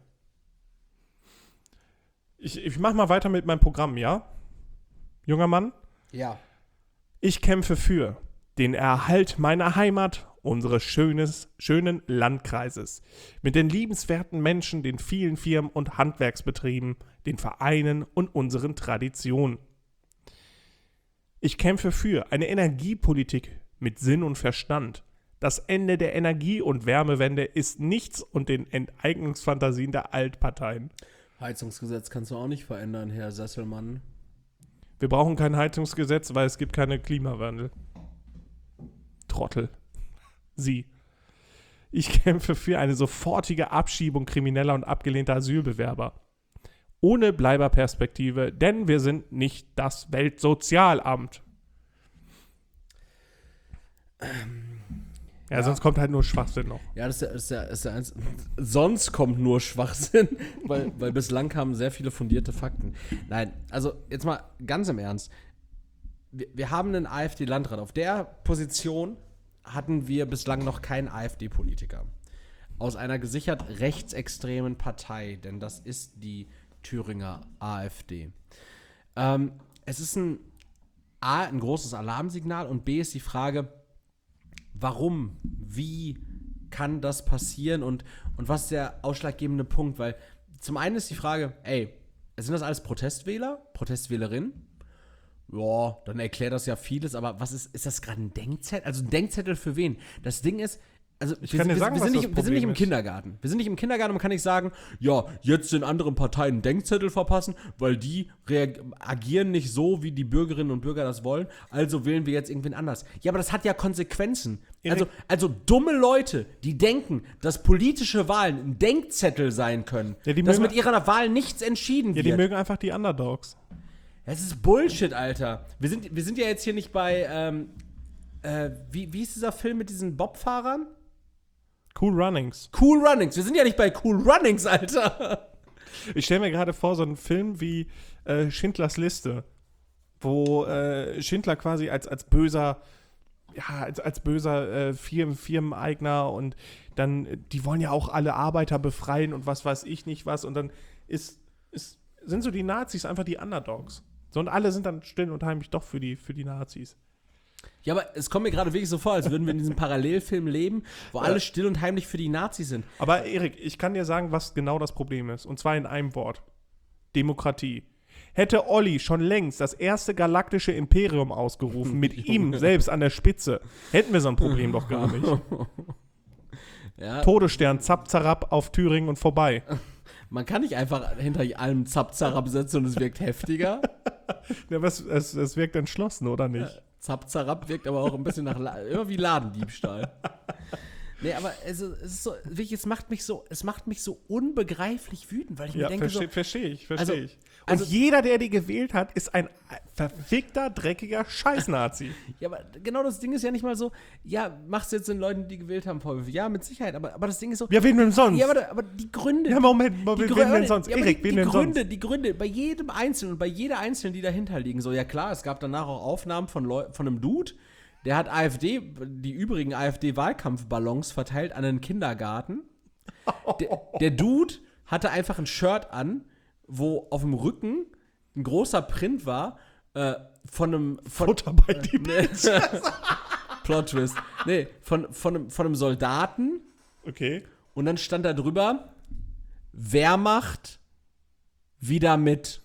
Ich, ich mach mal weiter mit meinem Programm, ja? Junger Mann? Ja. Ich kämpfe für den Erhalt meiner Heimat, unseres schönes, schönen Landkreises. Mit den liebenswerten Menschen, den vielen Firmen und Handwerksbetrieben, den Vereinen und unseren Traditionen. Ich kämpfe für eine Energiepolitik mit Sinn und Verstand. Das Ende der Energie- und Wärmewende ist nichts und den Enteignungsfantasien der Altparteien. Heizungsgesetz kannst du auch nicht verändern, Herr Sesselmann. Wir brauchen kein Heizungsgesetz, weil es gibt keinen Klimawandel. Trottel. Sie. Ich kämpfe für eine sofortige Abschiebung krimineller und abgelehnter Asylbewerber. Ohne Bleiberperspektive, denn wir sind nicht das Weltsozialamt. Ähm, ja, ja, sonst kommt halt nur Schwachsinn noch. Ja, das ist ja, das ist ja, das ist ja eins. Sonst kommt nur Schwachsinn, weil, weil bislang kamen sehr viele fundierte Fakten. Nein, also jetzt mal ganz im Ernst. Wir, wir haben einen AfD-Landrat. Auf der Position hatten wir bislang noch keinen AfD-Politiker. Aus einer gesichert rechtsextremen Partei, denn das ist die Thüringer AfD. Ähm, es ist ein A, ein großes Alarmsignal und B ist die Frage, warum, wie kann das passieren und, und was ist der ausschlaggebende Punkt? Weil zum einen ist die Frage, ey, sind das alles Protestwähler, Protestwählerinnen? Ja, dann erklärt das ja vieles, aber was ist, ist das gerade ein Denkzettel? Also ein Denkzettel für wen? Das Ding ist, also ich wir, kann dir wir, sagen, wir, was sind das nicht, wir sind nicht im Problem ist. Kindergarten. Wir sind nicht im Kindergarten und man kann nicht sagen, ja, jetzt den anderen Parteien einen Denkzettel verpassen, weil die reag- agieren nicht so, wie die Bürgerinnen und Bürger das wollen, also wählen wir jetzt irgendwen anders. Ja, aber das hat ja Konsequenzen. Also, also dumme Leute, die denken, dass politische Wahlen ein Denkzettel sein können, Ja, die dass mögen- mit ihrer Wahl nichts entschieden Ja, wird. die mögen einfach die Underdogs. Das ist Bullshit, Alter. Wir sind, wir sind ja jetzt hier nicht bei, ähm, äh, wie, wie ist dieser Film mit diesen Bobfahrern? Cool Runnings. Cool Runnings. Wir sind ja nicht bei Cool Runnings, Alter. Ich stelle mir gerade vor, so einen Film wie äh, Schindlers Liste, wo äh, Schindler quasi als, als böser, ja, als, als böser äh, Firmen, Firmeneigner und dann, äh, die wollen ja auch alle Arbeiter befreien und was weiß ich nicht was und dann ist, ist, sind so die Nazis einfach die Underdogs. So, und alle sind dann still und heimlich doch für die, für die Nazis. Ja, aber es kommt mir gerade wirklich so vor, als würden wir in diesem Parallelfilm leben, wo Ja. alle still und heimlich für die Nazis sind. Aber Erik, ich kann dir sagen, was genau das Problem ist. Und zwar in einem Wort. Demokratie. Hätte Olli schon längst das erste galaktische Imperium ausgerufen, mit ihm selbst an der Spitze, hätten wir so ein Problem doch gar nicht. Ja, Todesstern, zapp, zarab, auf Thüringen und vorbei. man kann nicht einfach hinter allem Zapzarab setzen und es wirkt heftiger. Ja, aber es, es, es wirkt entschlossen, oder nicht? Zapzarab wirkt aber auch ein bisschen nach La- immer wie Ladendiebstahl. Nee, aber es ist, es ist so, wirklich, es macht mich so, es macht mich so unbegreiflich wütend, weil ich Ja, mir denke verstehe so, versteh ich, verstehe Also- ich. Und also- jeder, der die gewählt hat, ist ein verfickter, dreckiger Scheiß-Nazi. ja, aber genau das Ding ist ja nicht mal so, ja, machst du jetzt den Leuten, die gewählt haben, Vorwürfe? Ja, mit Sicherheit, aber, aber das Ding ist so, Ja, wen denn sonst? ja, aber, aber die Gründe, Ja, Moment, die Moment, wen Gründe, denn sonst? ja, aber Erik, die, wen die denn Gründe, sonst? die Gründe, bei jedem Einzelnen und bei jeder Einzelnen, die dahinter liegen, so, ja klar, es gab danach auch Aufnahmen von, Leu- von einem Dude, der hat AfD, die übrigen AfD-Wahlkampfballons verteilt an einen Kindergarten. Der, der Dude hatte einfach ein Shirt an, wo auf dem Rücken ein großer Print war, äh, von einem von, Futter bei die Nee. Plot Twist. Nee, von, von, einem, von einem Soldaten, Okay. Und dann stand da drüber, Wehrmacht wieder mit.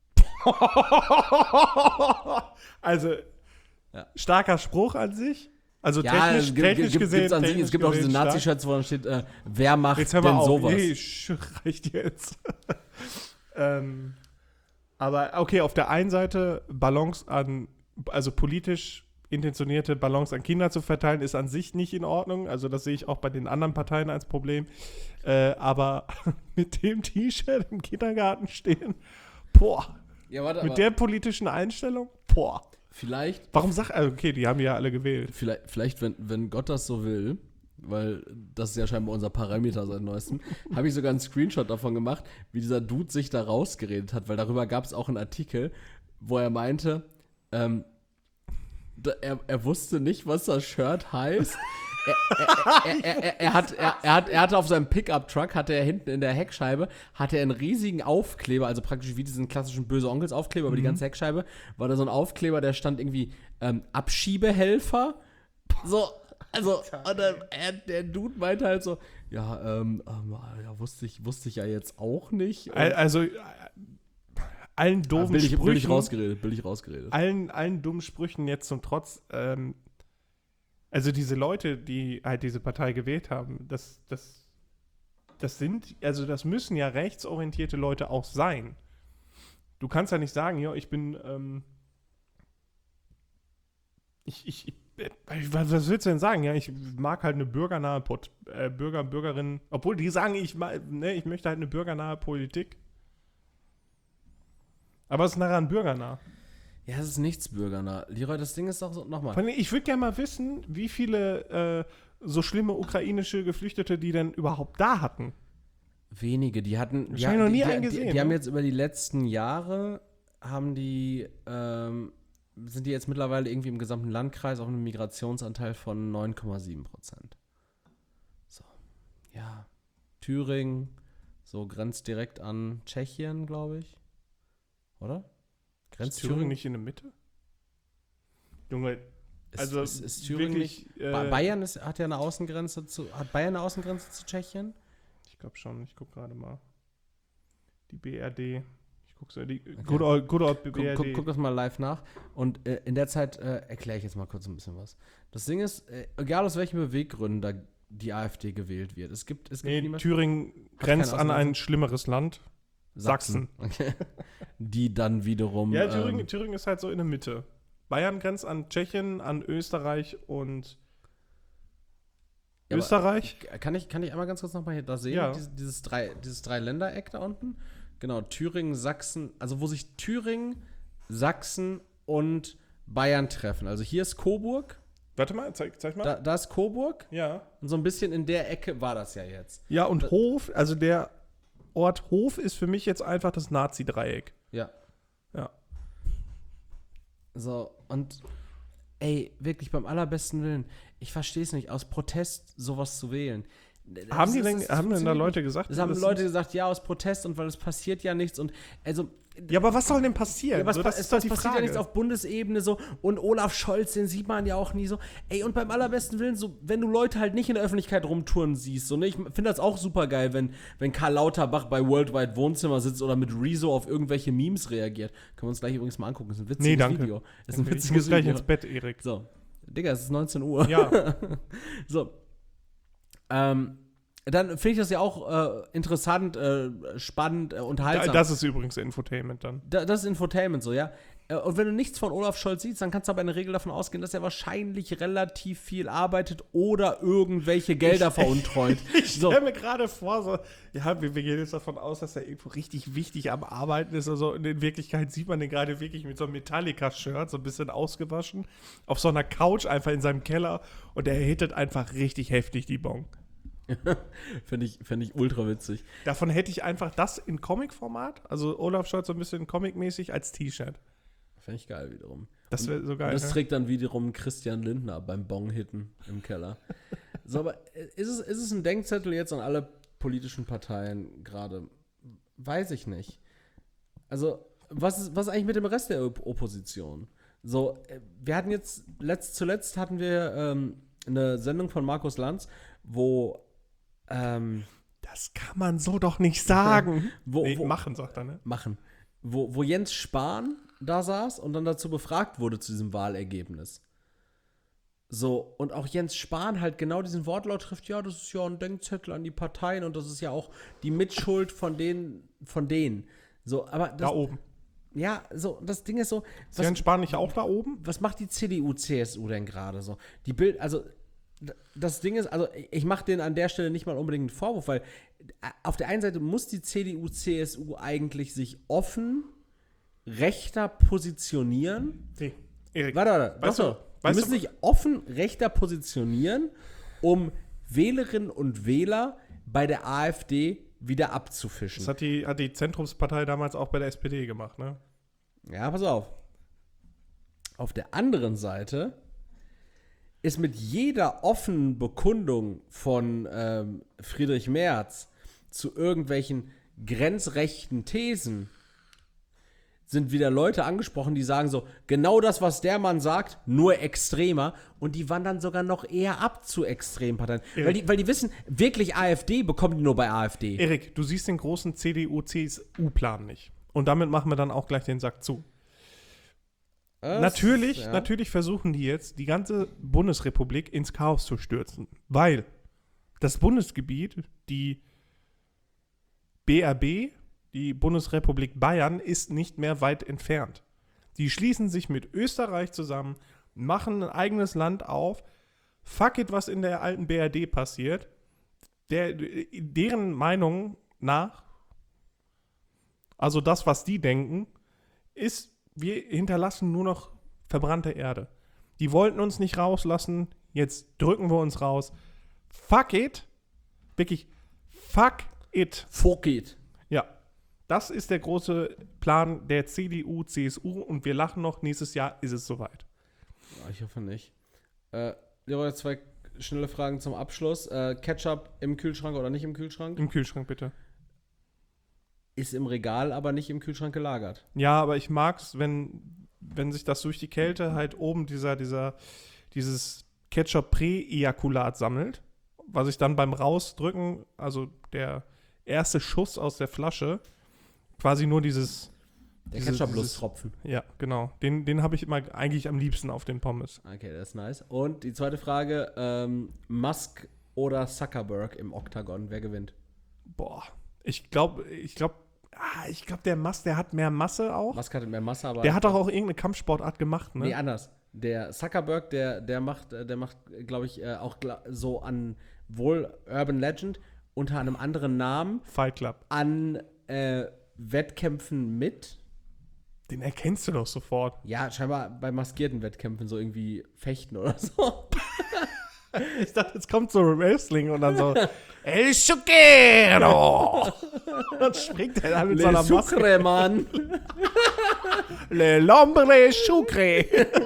Also, Ja. starker Spruch an sich. Also Ja, technisch, es gibt, technisch gibt, gesehen. gibt's an sich, technisch es gibt auch diese gesehen stark. Nazi-Shirts, wo dann steht, äh, wer macht Jetzt hör denn mal auf. sowas? Nee, sch- reicht jetzt. ähm, aber okay, auf der einen Seite Ballons an, also politisch intentionierte Ballons an Kinder zu verteilen, ist an sich nicht in Ordnung. Also das sehe ich auch bei den anderen Parteien als Problem. Äh, aber mit dem T-Shirt im Kindergarten stehen, boah, Ja, warte, mit aber der politischen Einstellung, boah. vielleicht, Warum sag, also okay, die haben die ja alle gewählt. vielleicht, vielleicht wenn, wenn Gott das so will, weil das ist ja scheinbar unser Parameter seit neuestem, habe ich sogar einen Screenshot davon gemacht, wie dieser Dude sich da rausgeredet hat, weil darüber gab es auch einen Artikel, wo er meinte, ähm, da, er, er wusste nicht, was das Shirt heißt. Er, er, er, er, er, hat, er, er, hat, er hatte auf seinem Pickup-Truck, hatte er hinten in der Heckscheibe, hatte er einen riesigen Aufkleber, also praktisch wie diesen klassischen böse Onkels-Aufkleber über die ganze Heckscheibe, war da so ein Aufkleber, der stand irgendwie ähm, Abschiebehelfer. So, also, und dann, er, der Dude meinte halt so, ja, ähm, ähm, ja, wusste ich, wusste ich ja jetzt auch nicht. Und, Al- Also äh, allen ja, doofen billig, Sprüchen, billig rausgeredet, billig rausgeredet. allen, allen dummen Sprüchen jetzt zum Trotz, ähm, also diese Leute, die halt diese Partei gewählt haben, das, das, das sind, also das müssen ja rechtsorientierte Leute auch sein. Du kannst ja nicht sagen, ja, ich bin, ähm, ich, ich, ich was, was willst du denn sagen? Ja, ich mag halt eine bürgernahe Pot, äh, Bürger, Bürgerinnen, obwohl die sagen, ich, ma- ne, ich möchte halt eine bürgernahe Politik. Aber es ist nachher ein bürgernah. Ja, es ist nichts bürgernah. Leroy, das Ding ist doch so, nochmal. Vor allem, ich würde gerne mal wissen, wie viele äh, so schlimme ukrainische Geflüchtete die denn überhaupt da hatten. Wenige, die hatten. Ich Die, hab noch die, nie die, einen die, gesehen, die ne? haben jetzt über die letzten Jahre, haben die, ähm, sind die jetzt mittlerweile irgendwie im gesamten Landkreis auf einem Migrationsanteil von neun Komma sieben Prozent. So. Ja. Thüringen, so grenzt direkt an Tschechien, glaube ich. Oder? Grenzt Ist Thüringen nicht in der Mitte? Junge, Ist, also ist, ist Thüringen wirklich, nicht. äh, Ba- Bayern ist, hat ja eine Außengrenze zu. Hat Bayern eine Außengrenze zu Tschechien? ich glaube schon, ich gucke gerade mal. Die B R D. Ich gucke so, die Good Old, good old Guck, B R D. guck, guck das mal live nach. Und äh, in der Zeit äh, erkläre ich jetzt mal kurz ein bisschen was. Das Ding ist, äh, egal aus welchen Beweggründen da die AfD gewählt wird, es gibt, es gibt Nee, niemand- Thüringen Hat grenzt keine an ein Außengrenze? schlimmeres Land. Sachsen. Okay. Die dann wiederum. Ja, Thüringen, ähm, Thüringen ist halt so in der Mitte. Bayern grenzt an Tschechien, an Österreich und Ja, aber- Österreich. kann, ich, kann ich einmal ganz kurz nochmal hier da sehen? Ja. Dieses, dieses, drei, dieses Drei-Länder-Eck da unten? Genau, Thüringen, Sachsen, also wo sich Thüringen, Sachsen und Bayern treffen. Also hier ist Coburg, Warte mal, zeig, zeig mal. da, da ist Coburg Ja. und so ein bisschen in der Ecke war das ja jetzt. Ja, und Hof, also der Ort Hof ist für mich jetzt einfach das Nazi-Dreieck. Ja. Ja. So, und ey, wirklich beim allerbesten Willen, ich verstehe es nicht, aus Protest sowas zu wählen. Haben die Das- denn, das- das haben denn da funktioniert Leute nicht. gesagt? Das haben das Leute ist- gesagt, ja, aus Protest und weil es passiert ja nichts und also Ja, aber was soll denn passieren? ja, was, so, pa- das es, ist doch es die passiert ja Frage. nichts auf Bundesebene so und Olaf Scholz, den sieht man ja auch nie so. Ey, und beim allerbesten Willen, so, wenn du Leute halt nicht in der Öffentlichkeit rumtouren siehst, so, ne, ich finde das auch super geil, wenn, wenn Karl Lauterbach bei Worldwide Wohnzimmer sitzt oder mit Rezo auf irgendwelche Memes reagiert. Können wir uns gleich übrigens mal angucken, das ist ein witziges Nee, danke. Video. Das ist ein ich witziges muss gleich Video. ins Bett, Erik. So, Digga, es ist neunzehn Uhr. Ja. So. Ähm, dann finde ich das ja auch äh, interessant, äh, spannend, äh, Da, unterhaltsam. das ist übrigens Infotainment dann. Da, das ist Infotainment so, ja. Äh, Und wenn du nichts von Olaf Scholz siehst, dann kannst du aber in der Regel davon ausgehen, dass er wahrscheinlich relativ viel arbeitet oder irgendwelche Gelder veruntreut. Ich So. stelle mir gerade vor, so, ja, wir, wir gehen jetzt davon aus, dass er irgendwo richtig wichtig am Arbeiten ist. Also und in Wirklichkeit sieht man den gerade wirklich mit so einem Metallica-Shirt, so ein bisschen ausgewaschen, auf so einer Couch einfach in seinem Keller und er hittet einfach richtig heftig die Bon. Finde ich, find ich ultra witzig. Davon hätte ich einfach das in Comic-Format, also Olaf Scholz so ein bisschen Comic-mäßig als T-Shirt. Finde ich geil wiederum. Das wäre so geil. Und das ne? trägt dann wiederum Christian Lindner beim Bong-Hitten im Keller. So, aber ist es, ist es ein Denkzettel jetzt an alle politischen Parteien gerade? Weiß ich nicht. Also, was ist, was ist eigentlich mit dem Rest der Op- Opposition? So, äh, wir hatten jetzt, letzt, zuletzt hatten wir ähm, eine Sendung von Markus Lanz, wo Ähm, Das kann man so doch nicht sagen. wo, nee, wo, machen, sagt er, ne? machen. Wo, wo Jens Spahn da saß und dann dazu befragt wurde zu diesem Wahlergebnis. So, und auch Jens Spahn halt genau diesen Wortlaut trifft, ja, das ist ja ein Denkzettel an die Parteien und das ist ja auch die Mitschuld von denen, von denen. So, aber das, Da oben. ja, so, das Ding ist so, Ist Jens Spahn nicht auch da oben? was macht die C D U, C S U denn gerade so? Die Bild, also d- das Ding ist, also ich mache denen an der Stelle nicht mal unbedingt einen Vorwurf, weil äh, auf der einen Seite muss die C D U, C S U eigentlich sich offen rechter positionieren. Nee, Erik. Warte, warte, Weißt doch, du- doch. Die weißt müssen du- sich offen rechter positionieren, um Wählerinnen und Wähler bei der AfD wieder abzufischen. Das hat die, hat die Zentrumspartei damals auch bei der S P D gemacht, ne? Ja, pass auf. Auf der anderen Seite ist mit jeder offenen Bekundung von ähm, Friedrich Merz zu irgendwelchen grenzrechten Thesen sind wieder Leute angesprochen, die sagen so, genau das, was der Mann sagt, nur extremer. Und die wandern sogar noch eher ab zu Extremparteien. Weil die, weil die wissen, wirklich AfD bekommen die nur bei AfD. Erik, du siehst den großen C D U, C S U-Plan nicht. Und damit machen wir dann auch gleich den Sack zu. Das, Natürlich, ja. natürlich versuchen die jetzt, die ganze Bundesrepublik ins Chaos zu stürzen. Weil das Bundesgebiet, die B R B, die Bundesrepublik Bayern, ist nicht mehr weit entfernt. Die schließen sich mit Österreich zusammen, machen ein eigenes Land auf. Fuck it, was in der alten B R D passiert. Der, deren Meinung nach, also das, was die denken, ist, wir hinterlassen nur noch verbrannte Erde. Die wollten uns nicht rauslassen, jetzt drücken wir uns raus. Fuck it. Wirklich, fuck it. Fuck it. Ja, das ist der große Plan der C D U, C S U und wir lachen noch, nächstes Jahr ist es soweit. Ich hoffe nicht. Äh, Leroy, zwei schnelle Fragen zum Abschluss. Äh, Ketchup im Kühlschrank oder nicht im Kühlschrank? Im Kühlschrank bitte. Ist im Regal, aber nicht im Kühlschrank gelagert. Ja, aber ich mag's, wenn, wenn sich das durch die Kälte halt oben dieser, dieser, dieses Ketchup-Prä-Ejakulat sammelt, was ich dann beim Rausdrücken, also der erste Schuss aus der Flasche, quasi nur dieses Der Diese- Ketchup-Lusttropfen. ja, genau. Den, den habe ich immer eigentlich am liebsten auf den Pommes. Okay, das ist nice. Und die zweite Frage, ähm, Musk oder Zuckerberg im Oktagon, wer gewinnt? Boah. Ich glaube, ich glaube, ah, ich glaube, der Musk, der hat mehr Masse auch. Musk hat mehr Masse, aber... Der hat doch auch irgendeine Kampfsportart gemacht, ne? Nee, anders. Der Zuckerberg, der, der macht, äh, der macht, glaube ich, äh, auch gla- so an wohl Urban Legend unter einem anderen Namen Fight Club. an äh, Wettkämpfen mit. Den erkennst du doch sofort. Ja, scheinbar bei maskierten Wettkämpfen so irgendwie Fechten oder so. Ich dachte, jetzt kommt so Wrestling und dann so El Chuquero. Dann springt er da mit Le seiner Maske. Sucre, Mann. Le Lombre Chucre.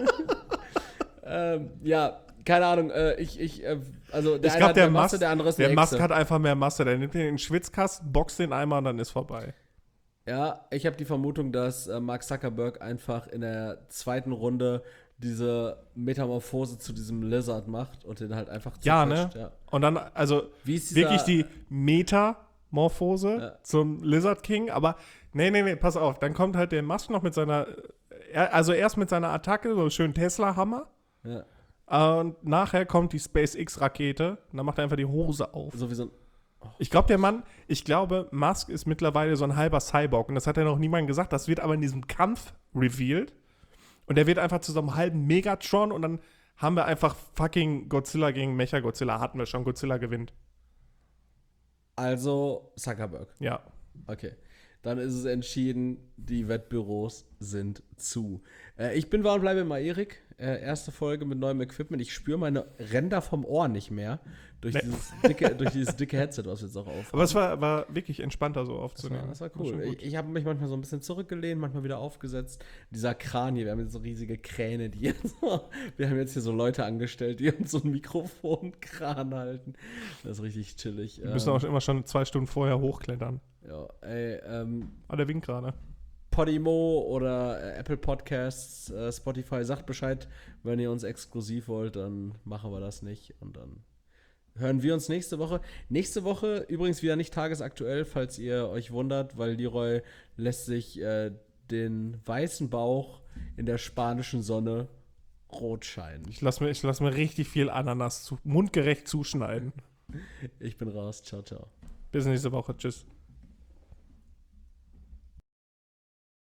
ähm, ja, keine Ahnung. Äh, ich, ich, äh, also der Ich eine glaube, hat der mehr Masse, Musk, der andere ist der eine Musk Echse. hat einfach mehr Masse. Der nimmt den in den Schwitzkasten, boxt den einmal und dann ist vorbei. Ja, ich habe die Vermutung, dass äh, Mark Zuckerberg einfach in der zweiten Runde diese Metamorphose zu diesem Lizard macht und den halt einfach Ja, ne? zerquetscht, ja. Und dann, also Wie ist dieser, wirklich die Metamorphose Ja. zum Lizard King. Aber nee, nee, nee, pass auf. Dann kommt halt der Musk noch mit seiner, er- also erst mit seiner Attacke, so einen schönen Tesla-Hammer. Ja, Und nachher kommt die SpaceX-Rakete. Und dann macht er einfach die Hose auf. so wie so ein. Ich glaube, der Mann, ich glaube, Musk ist mittlerweile so ein halber Cyborg. Und das hat ja noch niemand gesagt. Das wird aber in diesem Kampf revealed. Und der wird einfach zu so einem halben Megatron. Und dann haben wir einfach fucking Godzilla gegen Mecha-Godzilla. Hatten wir schon. Godzilla gewinnt. Also Zuckerberg. Ja. Okay. Dann ist es entschieden, die Wettbüros sind zu. Äh, ich bin war und bleibe immer Erik. Äh, erste Folge mit neuem Equipment. Ich spüre meine Ränder vom Ohr nicht mehr. Durch, Nee. dieses, dicke, durch dieses dicke Headset, was wir jetzt auch auf. Aber es war, war wirklich entspannter so Das aufzunehmen. war, das war schon cool. gut. Ich, ich habe mich manchmal so ein bisschen zurückgelehnt, manchmal wieder aufgesetzt. Dieser Kran hier, wir haben jetzt so riesige Kräne, die jetzt so, wir haben jetzt hier so Leute angestellt, die uns so ein Mikrofonkran halten. Das ist richtig chillig. Wir müssen auch immer schon zwei Stunden vorher hochklettern. Ja, ey, ähm, Ah, der winkt gerade. Podimo oder äh, Apple Podcasts, äh, Spotify, sagt Bescheid, wenn ihr uns exklusiv wollt, dann machen wir das nicht und dann hören wir uns nächste Woche. Nächste Woche übrigens wieder nicht tagesaktuell, falls ihr euch wundert, weil Leroy lässt sich äh, den weißen Bauch in der spanischen Sonne rot scheinen. Ich lasse mir, ich lass mir richtig viel Ananas zu, mundgerecht zuschneiden. Ich bin raus. Ciao, ciao. Bis nächste Woche. Tschüss.